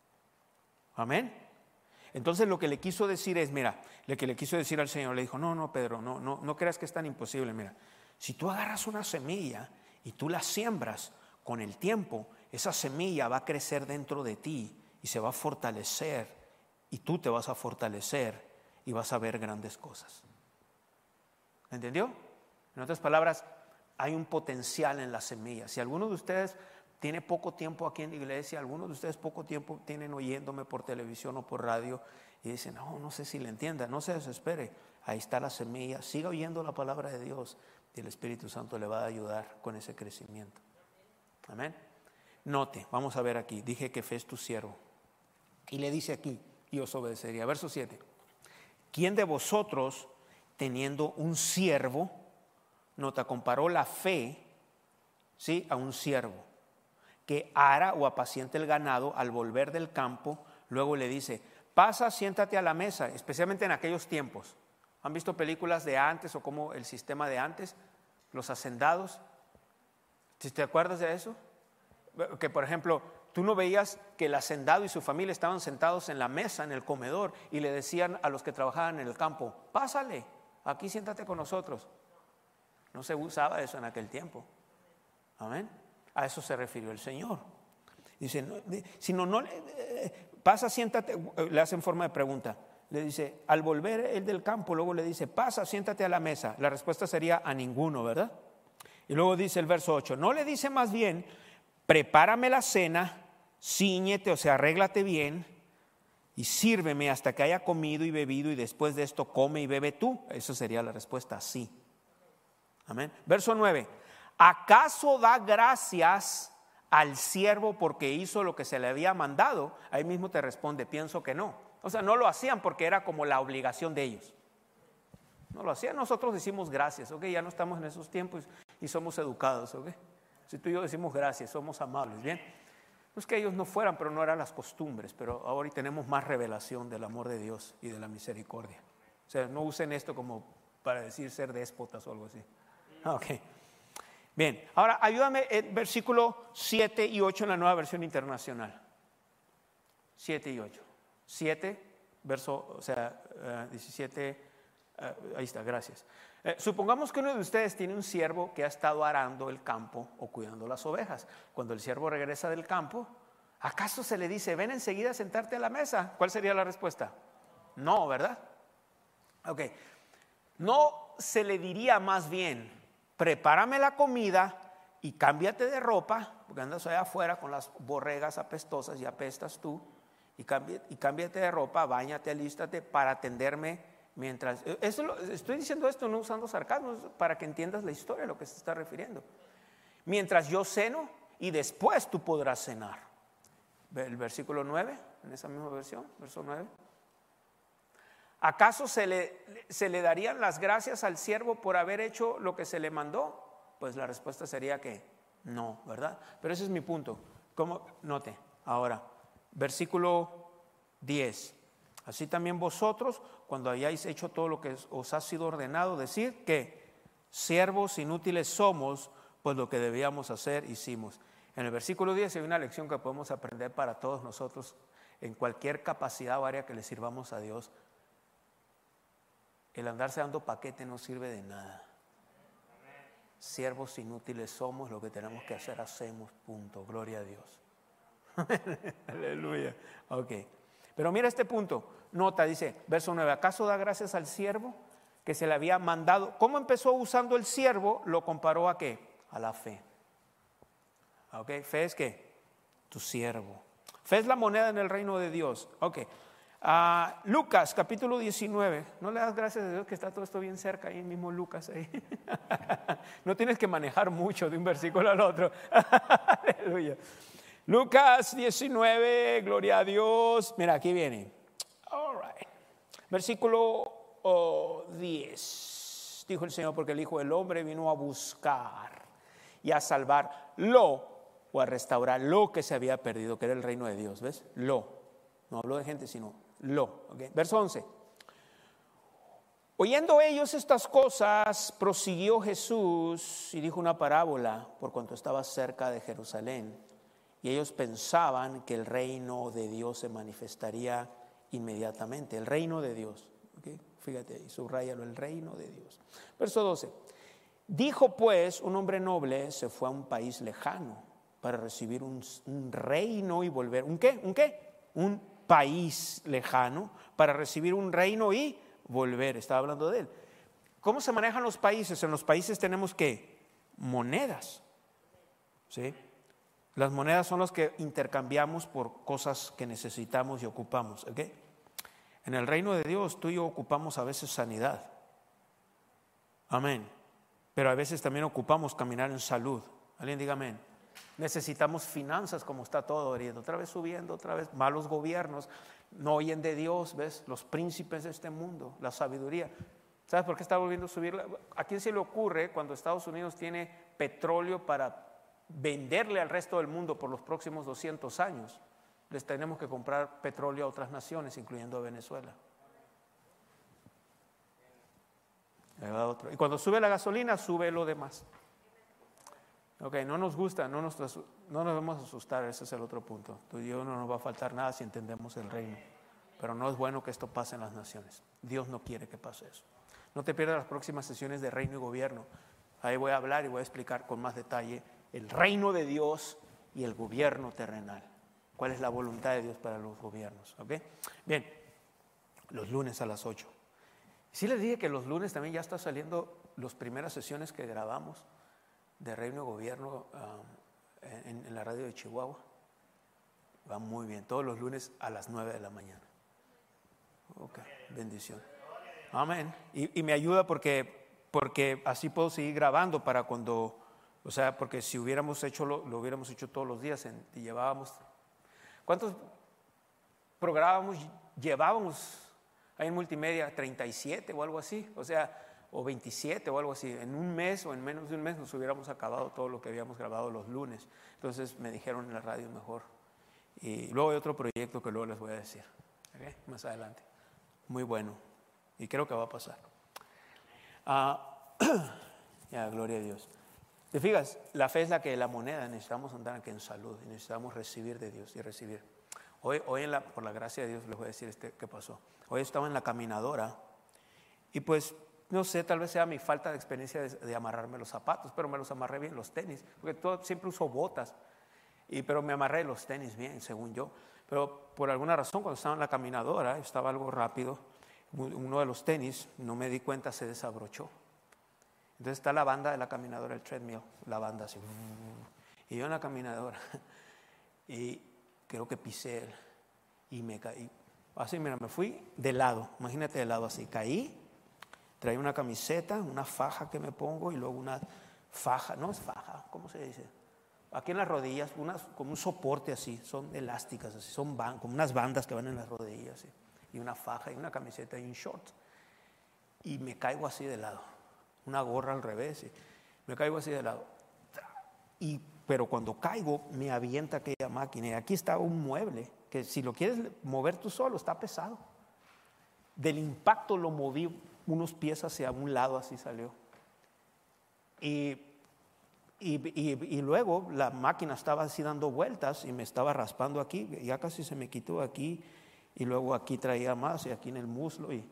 Amén. Entonces lo que le quiso decir es, mira, lo que le quiso decir al Señor, le dijo, no, no, Pedro, no, no, no creas que es tan imposible. Mira, si tú agarras una semilla y tú la siembras, con el tiempo, esa semilla va a crecer dentro de ti y se va a fortalecer, y tú te vas a fortalecer y vas a ver grandes cosas. ¿Entendió? En otras palabras, hay un potencial en la semilla. Si alguno de ustedes tiene poco tiempo aquí en la iglesia, algunos de ustedes poco tiempo tienen oyéndome por televisión o por radio y dicen, no, no sé si le entienda, no se desespere, ahí está la semilla, siga oyendo la palabra de Dios y el Espíritu Santo le va a ayudar con ese crecimiento. Amén. Note, vamos a ver aquí, dije que fe es tu siervo y le dice aquí, y os obedecería. Verso siete, ¿quién de vosotros teniendo un siervo, nota, comparó la fe, ¿sí?, a un siervo que ara o apacienta el ganado, al volver del campo, luego le dice, pasa, siéntate a la mesa, especialmente en aquellos tiempos. ¿Han visto películas de antes o como el sistema de antes? Los hacendados. ¿Te acuerdas de eso? Que por ejemplo, tú no veías que el hacendado y su familia estaban sentados en la mesa, en el comedor, y le decían a los que trabajaban en el campo, pásale, aquí siéntate con nosotros. No se usaba eso en aquel tiempo. Amén. A eso se refirió el Señor. Dice, no, si no, no eh, pasa, siéntate, le hacen forma de pregunta. Le dice, al volver él del campo, luego le dice, pasa, siéntate a la mesa. La respuesta sería a ninguno, ¿verdad? Y luego dice el verso ocho, no le dice más bien, prepárame la cena, cíñete, o sea, arréglate bien y sírveme hasta que haya comido y bebido y después de esto come y bebe tú. Esa sería la respuesta, sí. Amén. Verso nueve, ¿acaso da gracias al siervo porque hizo lo que se le había mandado? Ahí mismo te responde, pienso que no. O sea, no lo hacían porque era como la obligación de ellos. No lo hacían, nosotros decimos gracias, ok, ya no estamos en esos tiempos y somos educados, ok. Si tú y yo decimos gracias, somos amables, bien. No es que ellos no fueran, pero no eran las costumbres, pero ahora tenemos más revelación del amor de Dios y de la misericordia. O sea, no usen esto como para decir ser déspotas o algo así. Ok. Bien, ahora ayúdame en versículo siete y ocho en la Nueva Versión Internacional. siete y ocho. siete, verso, o sea, uh, diecisiete, uh, ahí está, gracias. Eh, supongamos que uno de ustedes tiene un siervo que ha estado arando el campo o cuidando las ovejas. Cuando el siervo regresa del campo, ¿acaso se le dice, ven enseguida a sentarte a la mesa? ¿Cuál sería la respuesta? No, ¿verdad? Ok. No se le diría más bien, prepárame la comida y cámbiate de ropa, porque andas allá afuera con las borregas apestosas y apestas tú, y cámbiate, y cámbiate de ropa, báñate, alístate para atenderme mientras. Eso lo, estoy diciendo esto no usando sarcasmo, para que entiendas la historia a lo que se está refiriendo. Mientras yo ceno y después tú podrás cenar. El versículo nueve, en esa misma versión, verso nueve. ¿Acaso se le, se le darían las gracias al siervo por haber hecho lo que se le mandó? Pues la respuesta sería que no, ¿verdad? Pero ese es mi punto. ¿Cómo? Note, ahora, versículo diez. Así también vosotros, cuando hayáis hecho todo lo que os ha sido ordenado, decir que siervos inútiles somos, pues lo que debíamos hacer, hicimos. En el versículo diez hay una lección que podemos aprender para todos nosotros en cualquier capacidad o área que le sirvamos a Dios. El andarse dando paquete no sirve de nada. Siervos inútiles somos, lo que tenemos que hacer hacemos, punto. Gloria a Dios. Aleluya. Ok. Pero mira este punto. Nota, dice, verso nueve. ¿Acaso da gracias al siervo que se le había mandado? ¿Cómo empezó usando el siervo? Lo comparó a ¿qué? A la fe. Ok. Fe es ¿qué? Tu siervo. Fe es la moneda en el reino de Dios. Ok. Uh, Lucas capítulo diecinueve. No le das gracias a Dios que está todo esto bien cerca, ahí mismo Lucas ahí. No tienes que manejar mucho de un versículo al otro. Aleluya. Lucas diecinueve, gloria a Dios. Mira, aquí viene. All right. Versículo oh, diez. Dijo el Señor, porque el Hijo del Hombre vino a buscar y a salvar lo, o a restaurar lo que se había perdido, que era el reino de Dios. ¿Ves? Lo. No habló de gente, sino lo. ¿Okay? Verso once. Oyendo ellos estas cosas, prosiguió Jesús y dijo una parábola por cuanto estaba cerca de Jerusalén. Y ellos pensaban que el reino de Dios se manifestaría inmediatamente. El reino de Dios. ¿Okay? Fíjate ahí, subráyalo, el reino de Dios. Verso doce. Dijo pues, un hombre noble se fue a un país lejano para recibir un, un reino y volver. ¿Un qué? ¿Un qué? Un país lejano para recibir un reino y volver. Estaba hablando de él. ¿Cómo se manejan los países? En los países tenemos ¿qué? Monedas. ¿Sí? Las monedas son las que intercambiamos por cosas que necesitamos y ocupamos. ¿Okay? En el reino de Dios tú y yo ocupamos a veces sanidad. Amén. Pero a veces también ocupamos caminar en salud. Alguien diga amén. Necesitamos finanzas, como está todo ahorita, otra vez subiendo, otra vez malos gobiernos, no oyen de Dios, ¿ves? Los príncipes de este mundo, la sabiduría. ¿Sabes por qué está volviendo a subir? ¿A quién se le ocurre cuando Estados Unidos tiene petróleo para venderle al resto del mundo por los próximos doscientos años? Les tenemos que comprar petróleo a otras naciones, incluyendo a Venezuela. Ahí va otro. Y cuando sube la gasolina, sube lo demás. Ok, no nos gusta, no nos, no nos vamos a asustar, ese es el otro punto. Tú y yo no nos va a faltar nada si entendemos el reino. Pero no es bueno que esto pase en las naciones. Dios no quiere que pase eso. No te pierdas las próximas sesiones de reino y gobierno. Ahí voy a hablar y voy a explicar con más detalle el reino de Dios y el gobierno terrenal. ¿Cuál es la voluntad de Dios para los gobiernos? ¿Ok? Bien, los lunes a las ocho. Sí les dije que los lunes también ya están saliendo las primeras sesiones que grabamos de Reino y Gobierno um, en, en la radio de Chihuahua. Va muy bien, todos los lunes a las nueve de la mañana. Ok, bendición. Amén. Y, y me ayuda porque, porque así puedo seguir grabando para cuando, o sea, porque si hubiéramos hecho lo, lo hubiéramos hecho todos los días en, y llevábamos, ¿cuántos programas llevábamos ahí en multimedia? treinta y siete o algo así, o sea, o veintisiete o algo así. En un mes o en menos de un mes nos hubiéramos acabado todo lo que habíamos grabado los lunes. Entonces me dijeron en la radio mejor. Y luego hay otro proyecto que luego les voy a decir, ¿okay? Más adelante. Muy bueno. Y creo que va a pasar. Ah, ya, gloria a Dios. ¿Te fijas? La fe es la que la moneda. Necesitamos andar aquí en salud y necesitamos recibir de Dios y recibir. Hoy, hoy en la, por la gracia de Dios les voy a decir este, qué pasó. Hoy estaba en la caminadora y pues no sé, tal vez sea mi falta de experiencia de, de amarrarme los zapatos, pero me los amarré bien, los tenis, porque todo, siempre uso botas, y, pero me amarré los tenis bien, según yo. Pero por alguna razón, cuando estaba en la caminadora, estaba algo rápido, uno de los tenis, no me di cuenta, se desabrochó. Entonces está la banda de la caminadora, el treadmill, la banda así, y yo en la caminadora, y creo que pisé él, y me caí. Así, mira, me fui de lado, imagínate de lado así, caí. Traía una camiseta, una faja que me pongo y luego una faja, no es faja, ¿cómo se dice? Aquí en las rodillas, unas, como un soporte así, son elásticas, así, son ban, como unas bandas que van en las rodillas, así, y una faja y una camiseta y un short. Y me caigo así de lado, una gorra al revés, y me caigo así de lado. Y, pero cuando caigo me avienta aquella máquina y aquí está un mueble que si lo quieres mover tú solo está pesado. Del impacto lo moví unos pies hacia un lado, así salió. Y, y, y, y luego la máquina estaba así dando vueltas y me estaba raspando aquí, ya casi se me quitó aquí, y luego aquí traía más y aquí en el muslo. Y,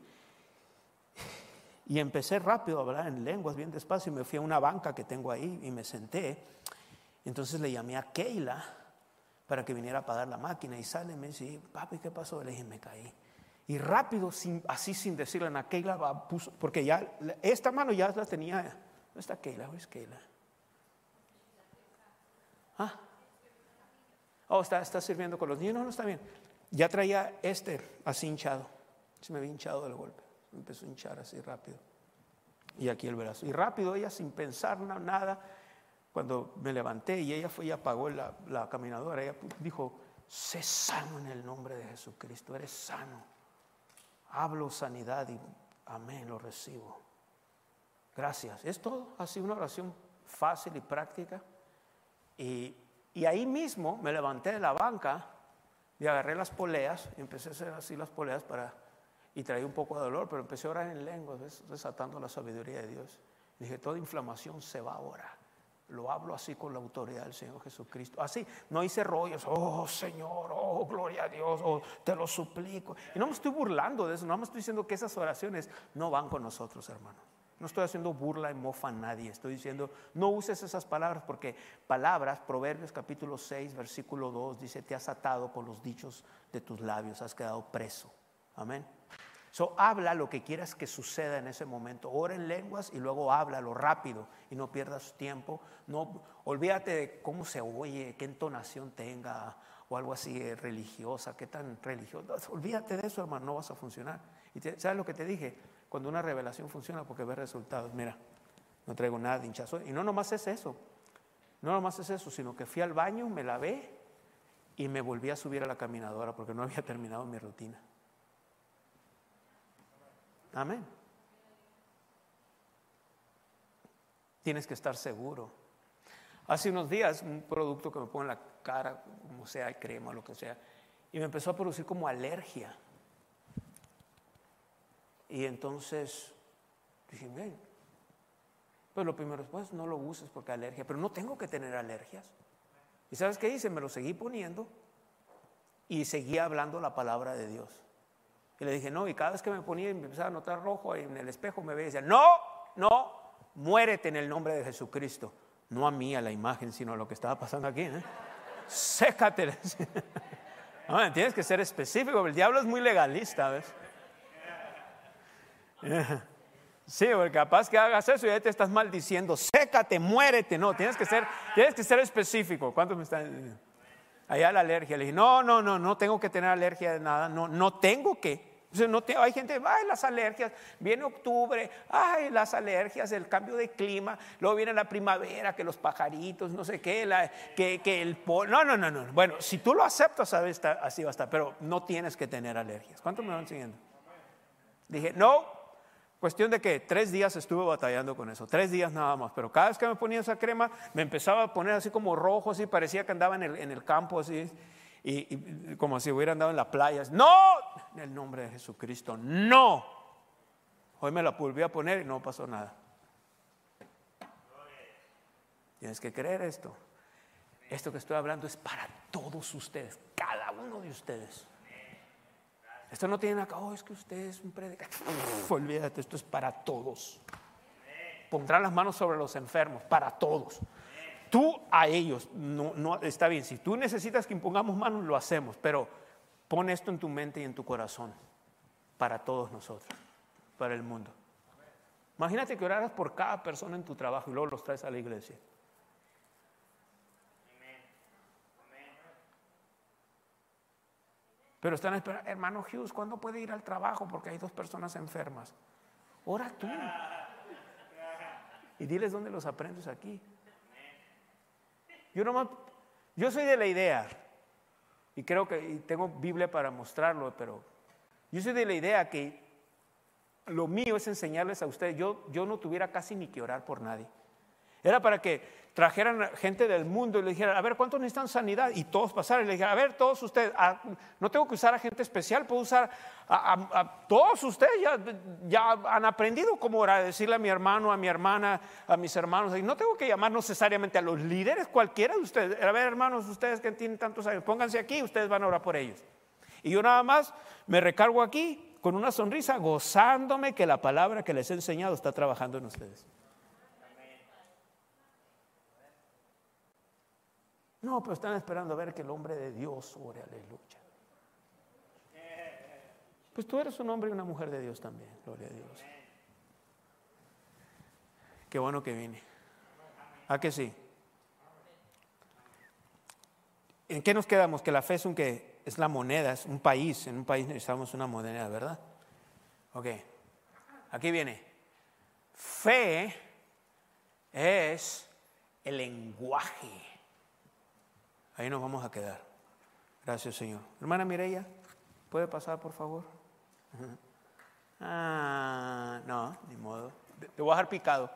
y empecé rápido a hablar en lenguas, bien despacio, y me fui a una banca que tengo ahí y me senté. Entonces le llamé a Keila para que viniera a apagar la máquina y sale y me dice, papi, ¿qué pasó? Le dije, me caí. Y rápido, sin, así sin decirle a Keila, puso, porque ya esta mano ya la tenía. ¿Dónde está Keila? ¿Dónde es Keila? ¿Ah? Oh, está, está sirviendo con los niños. No, no está bien. Ya traía este así hinchado. Se me había hinchado del golpe. Me empezó a hinchar así rápido. Y aquí el brazo. Y rápido ella sin pensar nada. cuando me levanté y ella fue y apagó la, la caminadora, ella dijo, sé sano en el nombre de Jesucristo, eres sano. Hablo sanidad y amén, lo recibo. Gracias. Es todo, ha sido una oración fácil y práctica. Y, y ahí mismo me levanté de la banca y agarré las poleas y empecé a hacer así las poleas para, y traía un poco de dolor, pero empecé a orar en lenguas, desatando la sabiduría de Dios. Dije, toda inflamación se va ahora. Lo hablo así con la autoridad del Señor Jesucristo. Así, no hice rollos, oh Señor, oh gloria a Dios, oh te lo suplico. Y no me estoy burlando de eso, no me estoy diciendo que esas oraciones no van con nosotros, hermano. No estoy haciendo burla y mofa a nadie. Estoy diciendo, no uses esas palabras, porque palabras, Proverbios capítulo seis, versículo dos, dice, te has atado con los dichos de tus labios, has quedado preso. Amén. So, habla lo que quieras que suceda en ese momento. Ora en lenguas y luego háblalo rápido y no pierdas tiempo. No, olvídate de cómo se oye, qué entonación tenga o algo así eh, religiosa, qué tan religioso. Olvídate de eso, hermano, no vas a funcionar. Y te, ¿sabes lo que te dije? Cuando una revelación funciona porque ves resultados. Mira, no traigo nada de hinchazón. Y no nomás es eso, no nomás es eso, sino que fui al baño, me lavé y me volví a subir a la caminadora porque no había terminado mi rutina. Amén. Tienes que estar seguro. Hace unos días un producto que me pongo en la cara, como sea, crema o lo que sea, y me empezó a producir como alergia. Y entonces dije, ven, pues lo primero es, pues no lo uses porque alergia, pero no tengo que tener alergias. ¿Y sabes qué hice? Me lo seguí poniendo y seguía hablando la palabra de Dios. Y le dije, no, y cada vez que me ponía y me empezaba a notar rojo en el espejo, me veía y decía, no, no, muérete en el nombre de Jesucristo. No a mí, a la imagen, sino a lo que estaba pasando aquí, ¿eh? Sécate. No, tienes que ser específico, el diablo es muy legalista, ¿ves? Sí, porque capaz que hagas eso y ya te estás maldiciendo, sécate, muérete. No, tienes que ser, tienes que ser específico. ¿Cuántos me están diciendo? Allá la alergia, le dije, no, no, no, no tengo que tener alergia de nada, no, no tengo que. O sea, no te, hay gente, ay, las alergias, viene octubre, ay, las alergias, el cambio de clima, luego viene la primavera, que los pajaritos, no sé qué, la, que, que el polvo, no, no, no, no. Bueno, si tú lo aceptas, ¿sabes? Está, así va a estar, pero no tienes que tener alergias. ¿Cuántos me van siguiendo? Dije, no. Cuestión de que tres días estuve batallando con eso, tres días nada más, pero cada vez que me ponía esa crema me empezaba a poner así como rojo, así parecía que andaba en el, en el campo así, y, y como si hubiera andado en la playa. No, en el nombre de Jesucristo, no. Hoy me la volví a poner y no pasó nada. Tienes que creer esto. Esto que estoy hablando es para todos ustedes, cada uno de ustedes. Esto no tiene acá, oh, es que usted es un predicador. Olvídate, esto es para todos. Pondrán las manos sobre los enfermos, para todos. Tú a ellos, no, no, está bien, si tú necesitas que impongamos manos, lo hacemos, pero pon esto en tu mente y en tu corazón, para todos nosotros, para el mundo. Imagínate que oraras por cada persona en tu trabajo y luego los traes a la iglesia. Pero están esperando, hermano Hughes, ¿cuándo puede ir al trabajo? Porque hay dos personas enfermas. Ora tú. Y diles dónde los aprendes aquí. Yo nomás, yo soy de la idea, y creo que y tengo Biblia para mostrarlo, pero yo soy de la idea que lo mío es enseñarles a ustedes. Yo, yo no tuviera casi ni que orar por nadie. Era para que trajeran gente del mundo y le dijeran, a ver, ¿cuántos necesitan sanidad? Y todos pasaran y le dijeran, a ver, todos ustedes, a, no tengo que usar a gente especial, puedo usar a, a, a todos ustedes, ya, ya han aprendido cómo orar, decirle a mi hermano, a mi hermana, a mis hermanos, y no tengo que llamar necesariamente a los líderes, cualquiera de ustedes. A ver, hermanos, ustedes que tienen tantos años, pónganse aquí, ustedes van a orar por ellos. Y yo nada más me recargo aquí con una sonrisa, gozándome que la palabra que les he enseñado está trabajando en ustedes. No, pero están esperando a ver que el hombre de Dios ore, aleluya. Pues tú eres un hombre y una mujer de Dios también, gloria a Dios. Qué bueno que vine. ¿A que sí? ¿En qué nos quedamos? Que la fe es un que es la moneda, es un país. En un país necesitamos una moneda, ¿verdad? Ok. Aquí viene. Fe es el lenguaje. Ahí nos vamos a quedar. Gracias, Señor. Hermana Mireya, ¿puede pasar, por favor? Uh-huh. Ah, no, ni modo. Te voy a dejar picado.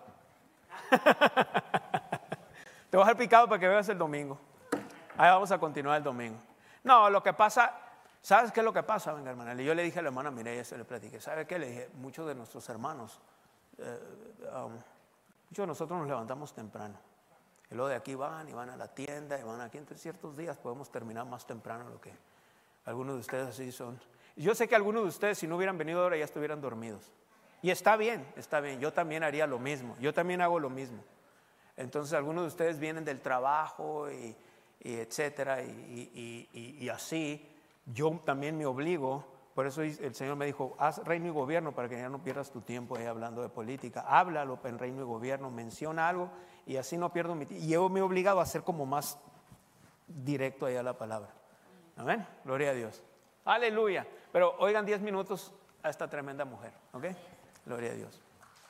Te voy a dejar picado para que veas el domingo. Ahí vamos a continuar el domingo. No, lo que pasa, ¿sabes qué es lo que pasa? Venga, hermana, yo le dije a la hermana Mireya, se le platiqué. ¿Sabe qué? Le dije, muchos de nuestros hermanos, eh, um, muchos de nosotros nos levantamos temprano. Y luego de aquí van y van a la tienda y van aquí. Entonces ciertos días podemos terminar más temprano de lo que algunos de ustedes así son. Yo sé que algunos de ustedes, si no hubieran venido ahora, ya estuvieran dormidos. Y está bien, está bien. Yo también haría lo mismo. Yo también hago lo mismo. Entonces algunos de ustedes vienen del trabajo y, y etcétera y, y, y, y así. Yo también me obligo. Por eso el Señor me dijo, haz reino y gobierno para que ya no pierdas tu tiempo ahí hablando de política. Háblalo en reino y gobierno, menciona algo y así no pierdo mi tiempo. Y yo me he obligado a ser como más directo ahí a la palabra. Amén, gloria a Dios. Aleluya. Pero oigan diez minutos a esta tremenda mujer, ¿ok? Gloria a Dios.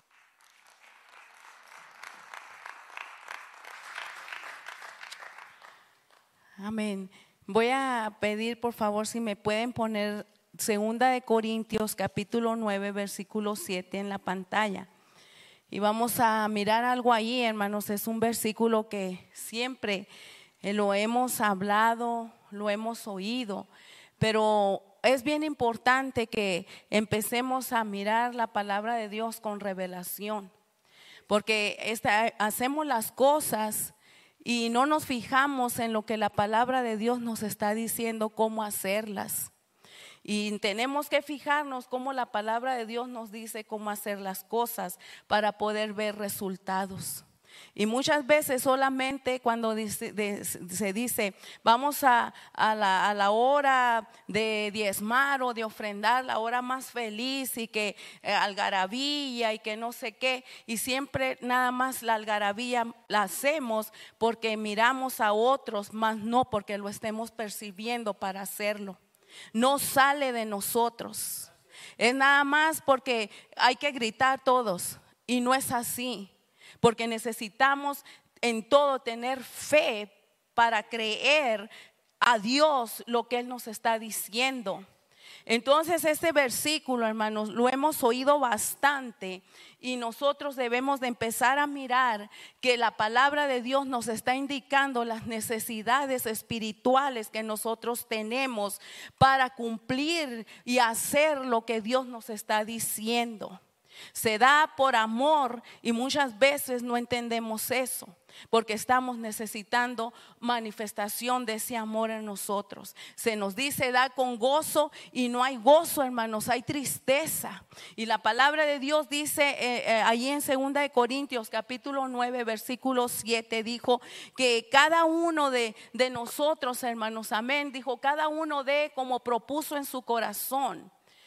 Amén. Voy a pedir, por favor, si me pueden poner Segunda de Corintios, capítulo nueve, versículo siete en la pantalla. Y vamos a mirar algo ahí, hermanos. Es un versículo que siempre lo hemos hablado, lo hemos oído, pero es bien importante que empecemos a mirar la palabra de Dios con revelación, porque esta, hacemos las cosas y no nos fijamos en lo que la palabra de Dios nos está diciendo, cómo hacerlas. Y tenemos que fijarnos cómo la palabra de Dios nos dice cómo hacer las cosas para poder ver resultados. Y muchas veces solamente cuando dice, de, se dice vamos a, a, la, a la hora de diezmar o de ofrendar, la hora más feliz y que eh, algarabía y que no sé qué, y siempre nada más la algarabía la hacemos porque miramos a otros, más no porque lo estemos percibiendo para hacerlo. No sale de nosotros, es nada más porque hay que gritar todos y no es así. Porque necesitamos en todo tener fe para creer a Dios lo que Él nos está diciendo. Entonces este versículo, hermanos, lo hemos oído bastante y nosotros debemos de empezar a mirar que la palabra de Dios nos está indicando las necesidades espirituales que nosotros tenemos para cumplir y hacer lo que Dios nos está diciendo. Se da por amor y muchas veces no entendemos eso porque estamos necesitando manifestación de ese amor en nosotros. Se nos dice da con gozo y no hay gozo, hermanos, hay tristeza. Y la palabra de Dios dice eh, eh, allí en Segunda de Corintios capítulo nueve versículo siete, dijo que cada uno de, de nosotros, hermanos, amén, dijo cada uno de como propuso en su corazón.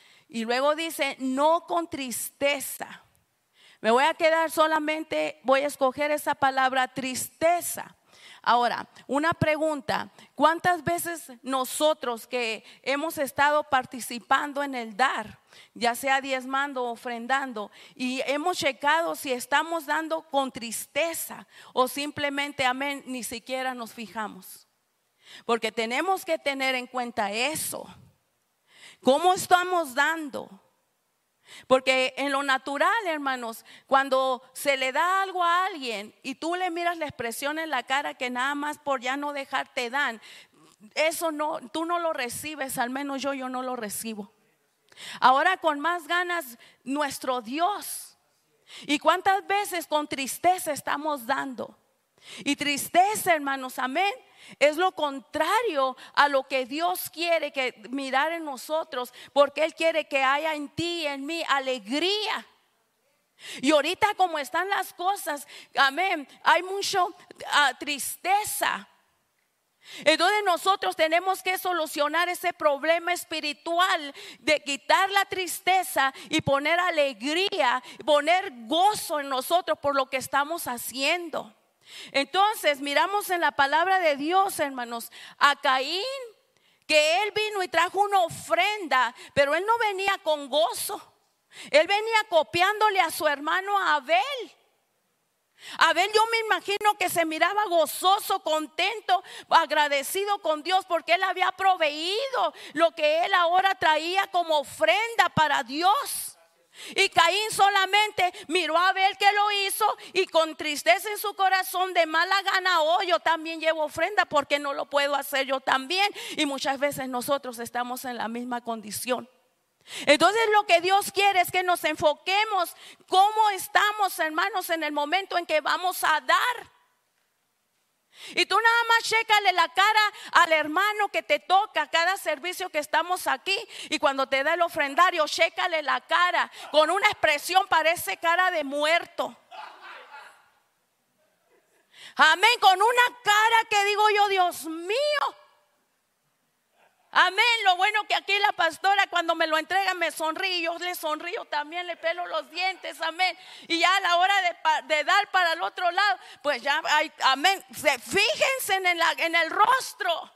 Y luego dice, no con tristeza. Me voy a quedar solamente, voy a escoger esa palabra tristeza. Ahora, una pregunta, ¿cuántas veces nosotros que hemos estado participando en el dar, ya sea diezmando o ofrendando, y hemos checado si estamos dando con tristeza o simplemente, amén, ni siquiera nos fijamos? Porque tenemos que tener en cuenta eso. ¿Cómo estamos dando? Porque en lo natural, hermanos, cuando se le da algo a alguien y tú le miras la expresión en la cara que nada más por ya no dejarte dan, eso no, tú no lo recibes, al menos yo, yo no lo recibo. Ahora con más ganas nuestro Dios. ¿Y cuántas veces con tristeza estamos dando? Y tristeza, hermanos, amén, es lo contrario a lo que Dios quiere que mirar en nosotros, porque Él quiere que haya en ti y en mí alegría. Y ahorita como están las cosas, amén, hay mucha uh, tristeza. Entonces nosotros tenemos que solucionar ese problema espiritual de quitar la tristeza y poner alegría, poner gozo en nosotros por lo que estamos haciendo. Entonces miramos en la palabra de Dios, hermanos, a Caín, que él vino y trajo una ofrenda, pero él no venía con gozo. Él venía copiándole a su hermano Abel. Abel, yo me imagino que se miraba gozoso, contento, agradecido con Dios porque él había proveído lo que él ahora traía como ofrenda para Dios. Y Caín solamente miró a Abel que lo hizo y con tristeza en su corazón, de mala gana, oh, yo también llevo ofrenda porque no lo puedo hacer yo también. Y muchas veces nosotros estamos en la misma condición. Entonces lo que Dios quiere es que nos enfoquemos cómo estamos, hermanos, en el momento en que vamos a dar. Y tú nada más chécale la cara al hermano que te toca cada servicio que estamos aquí, y cuando te da el ofrendario, chécale la cara con una expresión, parece cara de muerto. Amén, con una cara que digo yo, Dios mío. Amén, lo bueno que aquí la pastora cuando me lo entrega me sonríe, yo le sonrío también, le pelo los dientes, amén. Y ya a la hora de, de dar para el otro lado, pues ya hay, amén, fíjense en el, en el rostro.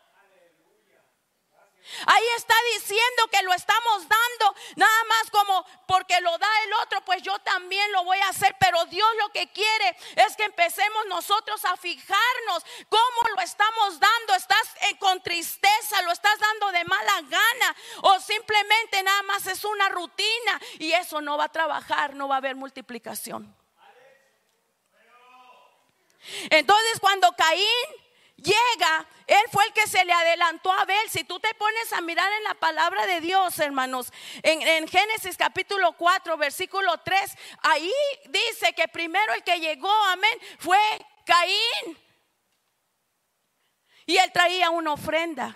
Ahí está diciendo que lo estamos dando nada más como porque lo da el otro, pues yo también lo voy a hacer. Pero Dios lo que quiere es que empecemos nosotros a fijarnos cómo lo estamos dando. ¿Estás con tristeza? ¿Lo estás dando de mala gana? ¿O simplemente nada más es una rutina? Y eso no va a trabajar, no va a haber multiplicación. Entonces cuando Caín llega, él fue el que se le adelantó a Abel. Si tú te pones a mirar en la palabra de Dios, hermanos, en, en Génesis capítulo cuatro, versículo tres, ahí dice que primero el que llegó, amén, fue Caín. Y él traía una ofrenda.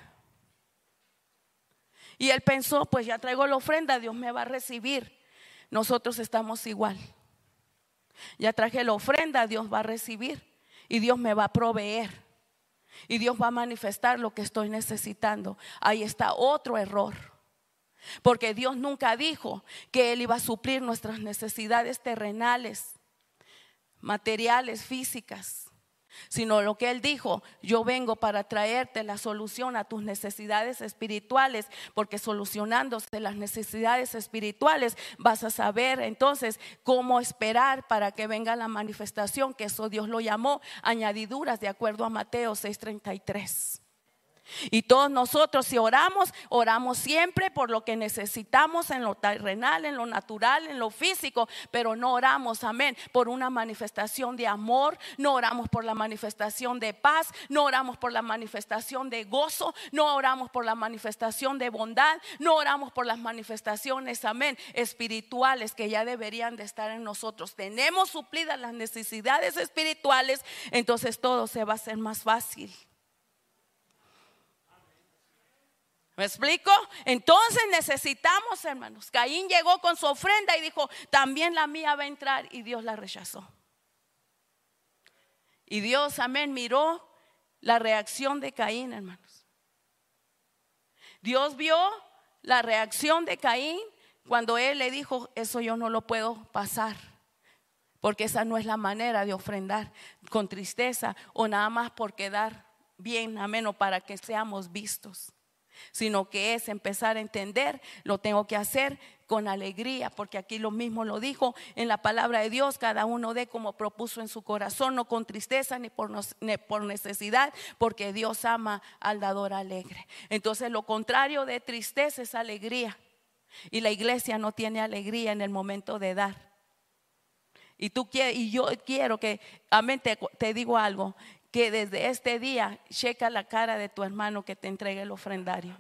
Y él pensó, pues ya traigo la ofrenda, Dios me va a recibir. Nosotros estamos igual. Ya traje la ofrenda, Dios va a recibir y Dios me va a proveer. Y Dios va a manifestar lo que estoy necesitando. Ahí está otro error. Porque Dios nunca dijo que Él iba a suplir nuestras necesidades terrenales, materiales, físicas. Sino lo que Él dijo, yo vengo para traerte la solución a tus necesidades espirituales. Porque solucionándose las necesidades espirituales vas a saber entonces cómo esperar para que venga la manifestación. Que eso Dios lo llamó añadiduras, de acuerdo a Mateo seis treinta y tres. Y todos nosotros, si oramos, oramos siempre por lo que necesitamos en lo terrenal, en lo natural, en lo físico. Pero no oramos, amén, por una manifestación de amor. No oramos por la manifestación de paz. No oramos por la manifestación de gozo. No oramos por la manifestación de bondad. No oramos por las manifestaciones, amén, espirituales que ya deberían de estar en nosotros. Tenemos suplidas las necesidades espirituales, entonces todo se va a hacer más fácil. ¿Me explico? Entonces necesitamos, hermanos. Caín llegó con su ofrenda y dijo, también la mía va a entrar, y Dios la rechazó. Y Dios, amén, miró la reacción de Caín, hermanos. Dios vio la reacción de Caín cuando él le dijo, eso yo no lo puedo pasar, porque esa no es la manera de ofrendar con tristeza o nada más por quedar bien, amén, o para que seamos vistos. Sino que es empezar a entender, lo tengo que hacer con alegría, porque aquí lo mismo lo dijo en la palabra de Dios, cada uno dé como propuso en su corazón, no con tristeza ni por, ni por necesidad, porque Dios ama al dador alegre. Entonces lo contrario de tristeza es alegría, y la iglesia no tiene alegría en el momento de dar. Y tú quieres, y yo quiero que, amén, te, te digo algo, que desde este día checa la cara de tu hermano que te entregue el ofrendario.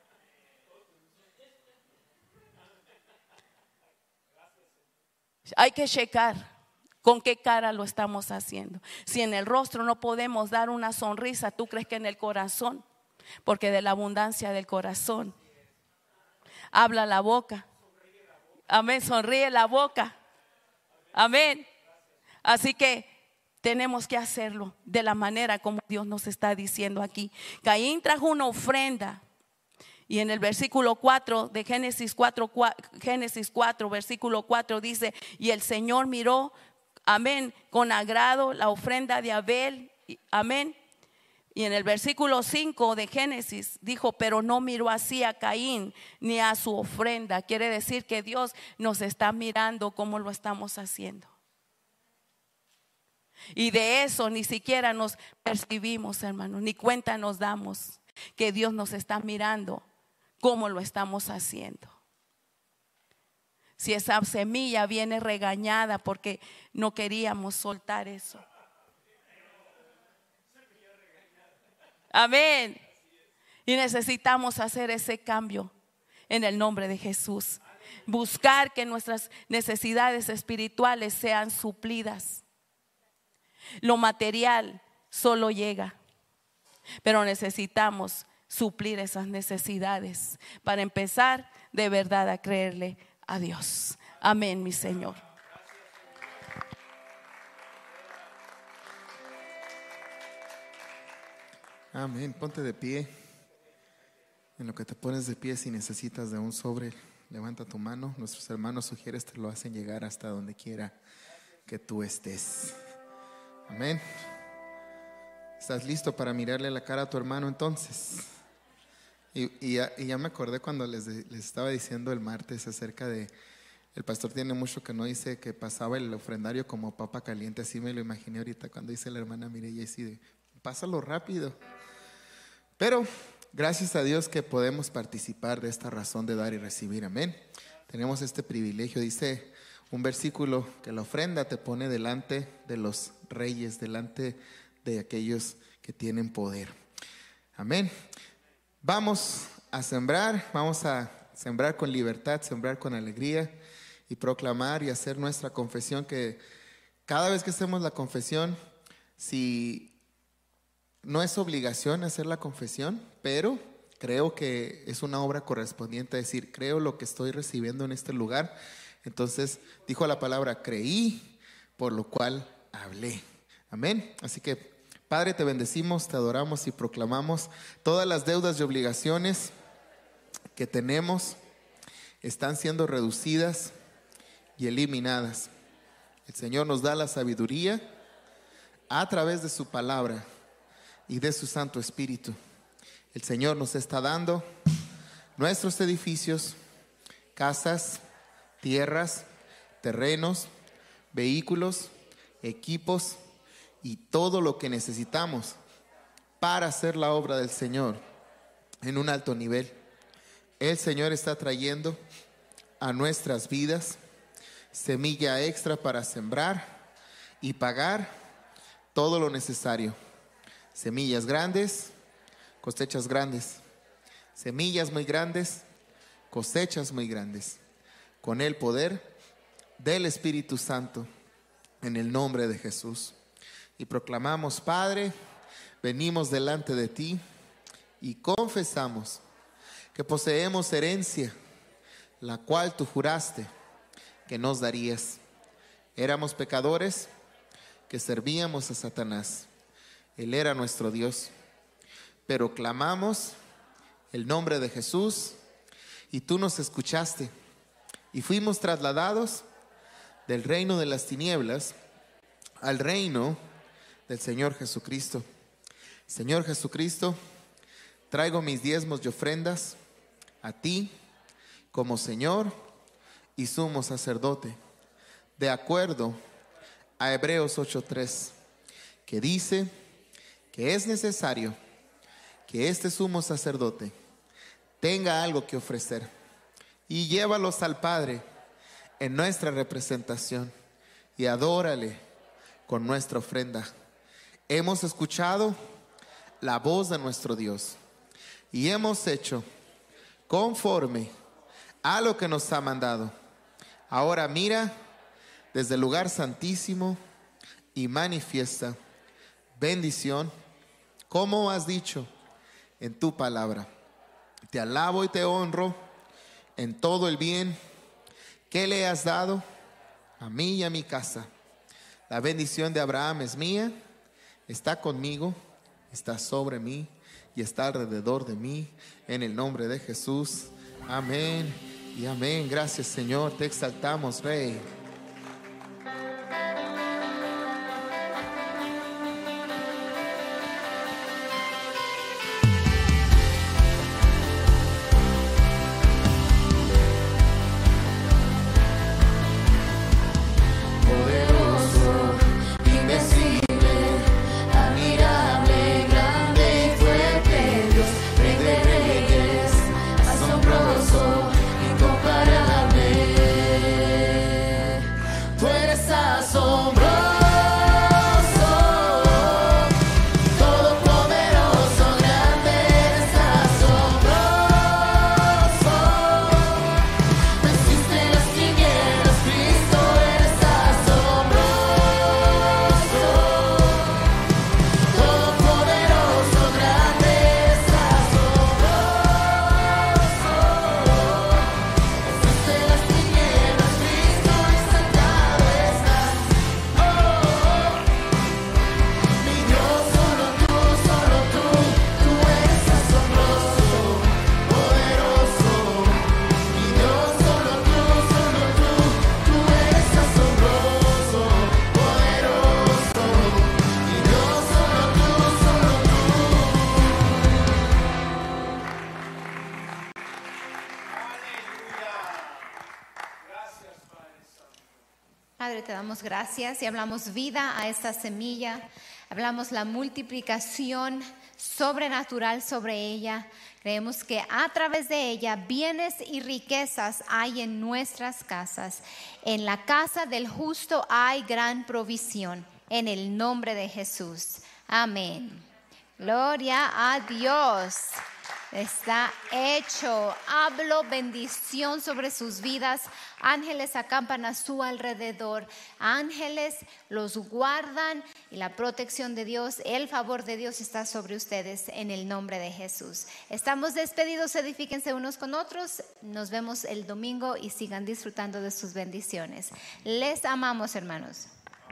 Hay que checar con qué cara lo estamos haciendo. Si en el rostro no podemos dar una sonrisa, ¿tú crees que en el corazón? Porque de la abundancia del corazón habla la boca. Amén, sonríe la boca. Amén. Así que tenemos que hacerlo de la manera como Dios nos está diciendo aquí. Caín trajo una ofrenda. Y en el versículo cuatro de Génesis cuatro, Génesis cuatro, versículo cuatro dice, y el Señor miró, amén, con agrado la ofrenda de Abel, amén. Y en el versículo cinco de Génesis dijo, pero no miró así a Caín ni a su ofrenda. Quiere decir que Dios nos está mirando cómo lo estamos haciendo. Y de eso ni siquiera nos percibimos, hermano, ni cuenta nos damos que Dios nos está mirando cómo lo estamos haciendo. Si esa semilla viene regañada porque no queríamos soltar eso. Amén. Y necesitamos hacer ese cambio en el nombre de Jesús. Buscar que nuestras necesidades espirituales sean suplidas. Lo material solo llega, pero necesitamos suplir esas necesidades para empezar de verdad a creerle a Dios. Amén, mi Señor. Amén. Ponte de pie. En lo que te pones de pie, si necesitas de un sobre, levanta tu mano. Nuestros hermanos sugieres te lo hacen llegar hasta donde quiera que tú estés. Amén. ¿Estás listo para mirarle la cara a tu hermano entonces? Y, y, ya, y ya me acordé cuando les, les estaba diciendo el martes acerca de, el pastor tiene mucho que no dice que pasaba el ofrendario como papa caliente. Así me lo imaginé ahorita cuando dice la hermana Mireya, así de, pásalo rápido. Pero gracias a Dios que podemos participar de esta razón de dar y recibir. Amén. Tenemos este privilegio. Dice un versículo que la ofrenda te pone delante de los reyes, delante de aquellos que tienen poder. Amén. Vamos a sembrar, vamos a sembrar con libertad, sembrar con alegría y proclamar y hacer nuestra confesión, que cada vez que hacemos la confesión, si no es obligación hacer la confesión, pero creo que es una obra correspondiente a decir, creo lo que estoy recibiendo en este lugar. Entonces dijo la palabra, creí, por lo cual hablé. Amén. Así que Padre, te bendecimos, te adoramos y proclamamos todas las deudas y obligaciones que tenemos están siendo reducidas y eliminadas. El Señor nos da la sabiduría a través de su palabra y de su Santo Espíritu. El Señor nos está dando nuestros edificios, casas, tierras, terrenos, vehículos, equipos y todo lo que necesitamos para hacer la obra del Señor en un alto nivel. El Señor está trayendo a nuestras vidas semilla extra para sembrar y pagar todo lo necesario. Semillas grandes, cosechas grandes. Semillas muy grandes, cosechas muy grandes. Con el poder del Espíritu Santo, en el nombre de Jesús. Y proclamamos, Padre, venimos delante de ti y confesamos que poseemos herencia, la cual tú juraste que nos darías. Éramos pecadores que servíamos a Satanás. Él era nuestro Dios. Pero clamamos el nombre de Jesús y tú nos escuchaste. Y fuimos trasladados del reino de las tinieblas al reino del Señor Jesucristo. Señor Jesucristo, traigo mis diezmos y ofrendas a ti como Señor y sumo sacerdote, de acuerdo a Hebreos ocho tres, que dice que es necesario que este sumo sacerdote tenga algo que ofrecer y llévalos al Padre en nuestra representación y adórale con nuestra ofrenda. Hemos escuchado la voz de nuestro Dios y hemos hecho conforme a lo que nos ha mandado. Ahora mira desde el lugar santísimo y manifiesta bendición, como has dicho en tu palabra. Te alabo y te honro en todo el bien que le has dado a mí y a mi casa. La bendición de Abraham es mía, está conmigo, está sobre mí y está alrededor de mí, en el nombre de Jesús. Amén y amén. Gracias, Señor, te exaltamos, Rey. Poderoso, invencible. Padre, te damos gracias y hablamos vida a esta semilla. Hablamos la multiplicación sobrenatural sobre ella. Creemos que a través de ella bienes y riquezas hay en nuestras casas. En la casa del justo hay gran provisión. En el nombre de Jesús. Amén. Gloria a Dios. Está hecho. Hablo bendición sobre sus vidas. Ángeles acampan a su alrededor. Ángeles los guardan y la protección de Dios, el favor de Dios está sobre ustedes en el nombre de Jesús. Estamos despedidos. Edifíquense unos con otros. Nos vemos el domingo y sigan disfrutando de sus bendiciones. Les amamos, hermanos.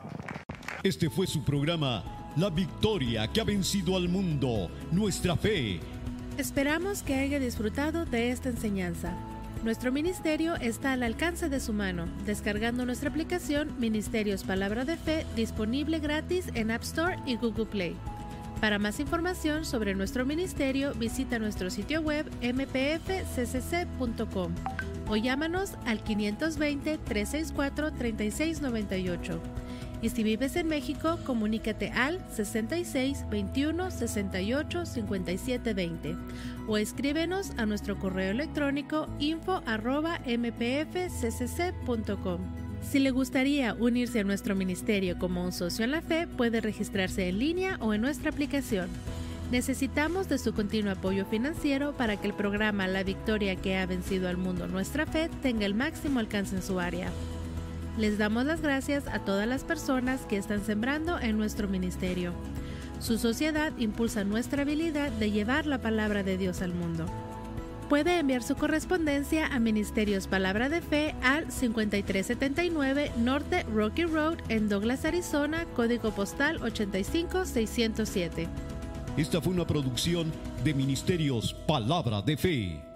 Este fue su programa, La Victoria que ha vencido al mundo, nuestra fe. Esperamos que haya disfrutado de esta enseñanza. Nuestro ministerio está al alcance de su mano, descargando nuestra aplicación Ministerios Palabra de Fe, disponible gratis en App Store y Google Play. Para más información sobre nuestro ministerio, visita nuestro sitio web eme pe efe ce ce ce punto com o llámanos al quinientos veinte, trescientos sesenta y cuatro, treinta y seis noventa y ocho. Y si vives en México, comunícate al sesenta y seis, veintiuno, sesenta y ocho, cincuenta y siete veinte o escríbenos a nuestro correo electrónico info arroba eme pe efe ce ce ce punto com. Si le gustaría unirse a nuestro ministerio como un socio en la fe, puede registrarse en línea o en nuestra aplicación. Necesitamos de su continuo apoyo financiero para que el programa La Victoria que ha vencido al mundo, nuestra fe, tenga el máximo alcance en su área. Les damos las gracias a todas las personas que están sembrando en nuestro ministerio. Su sociedad impulsa nuestra habilidad de llevar la palabra de Dios al mundo. Puede enviar su correspondencia a Ministerios Palabra de Fe al cincuenta y tres setenta y nueve Norte Rocky Road en Douglas, Arizona, código postal ochenta y cinco seiscientos siete. Esta fue una producción de Ministerios Palabra de Fe.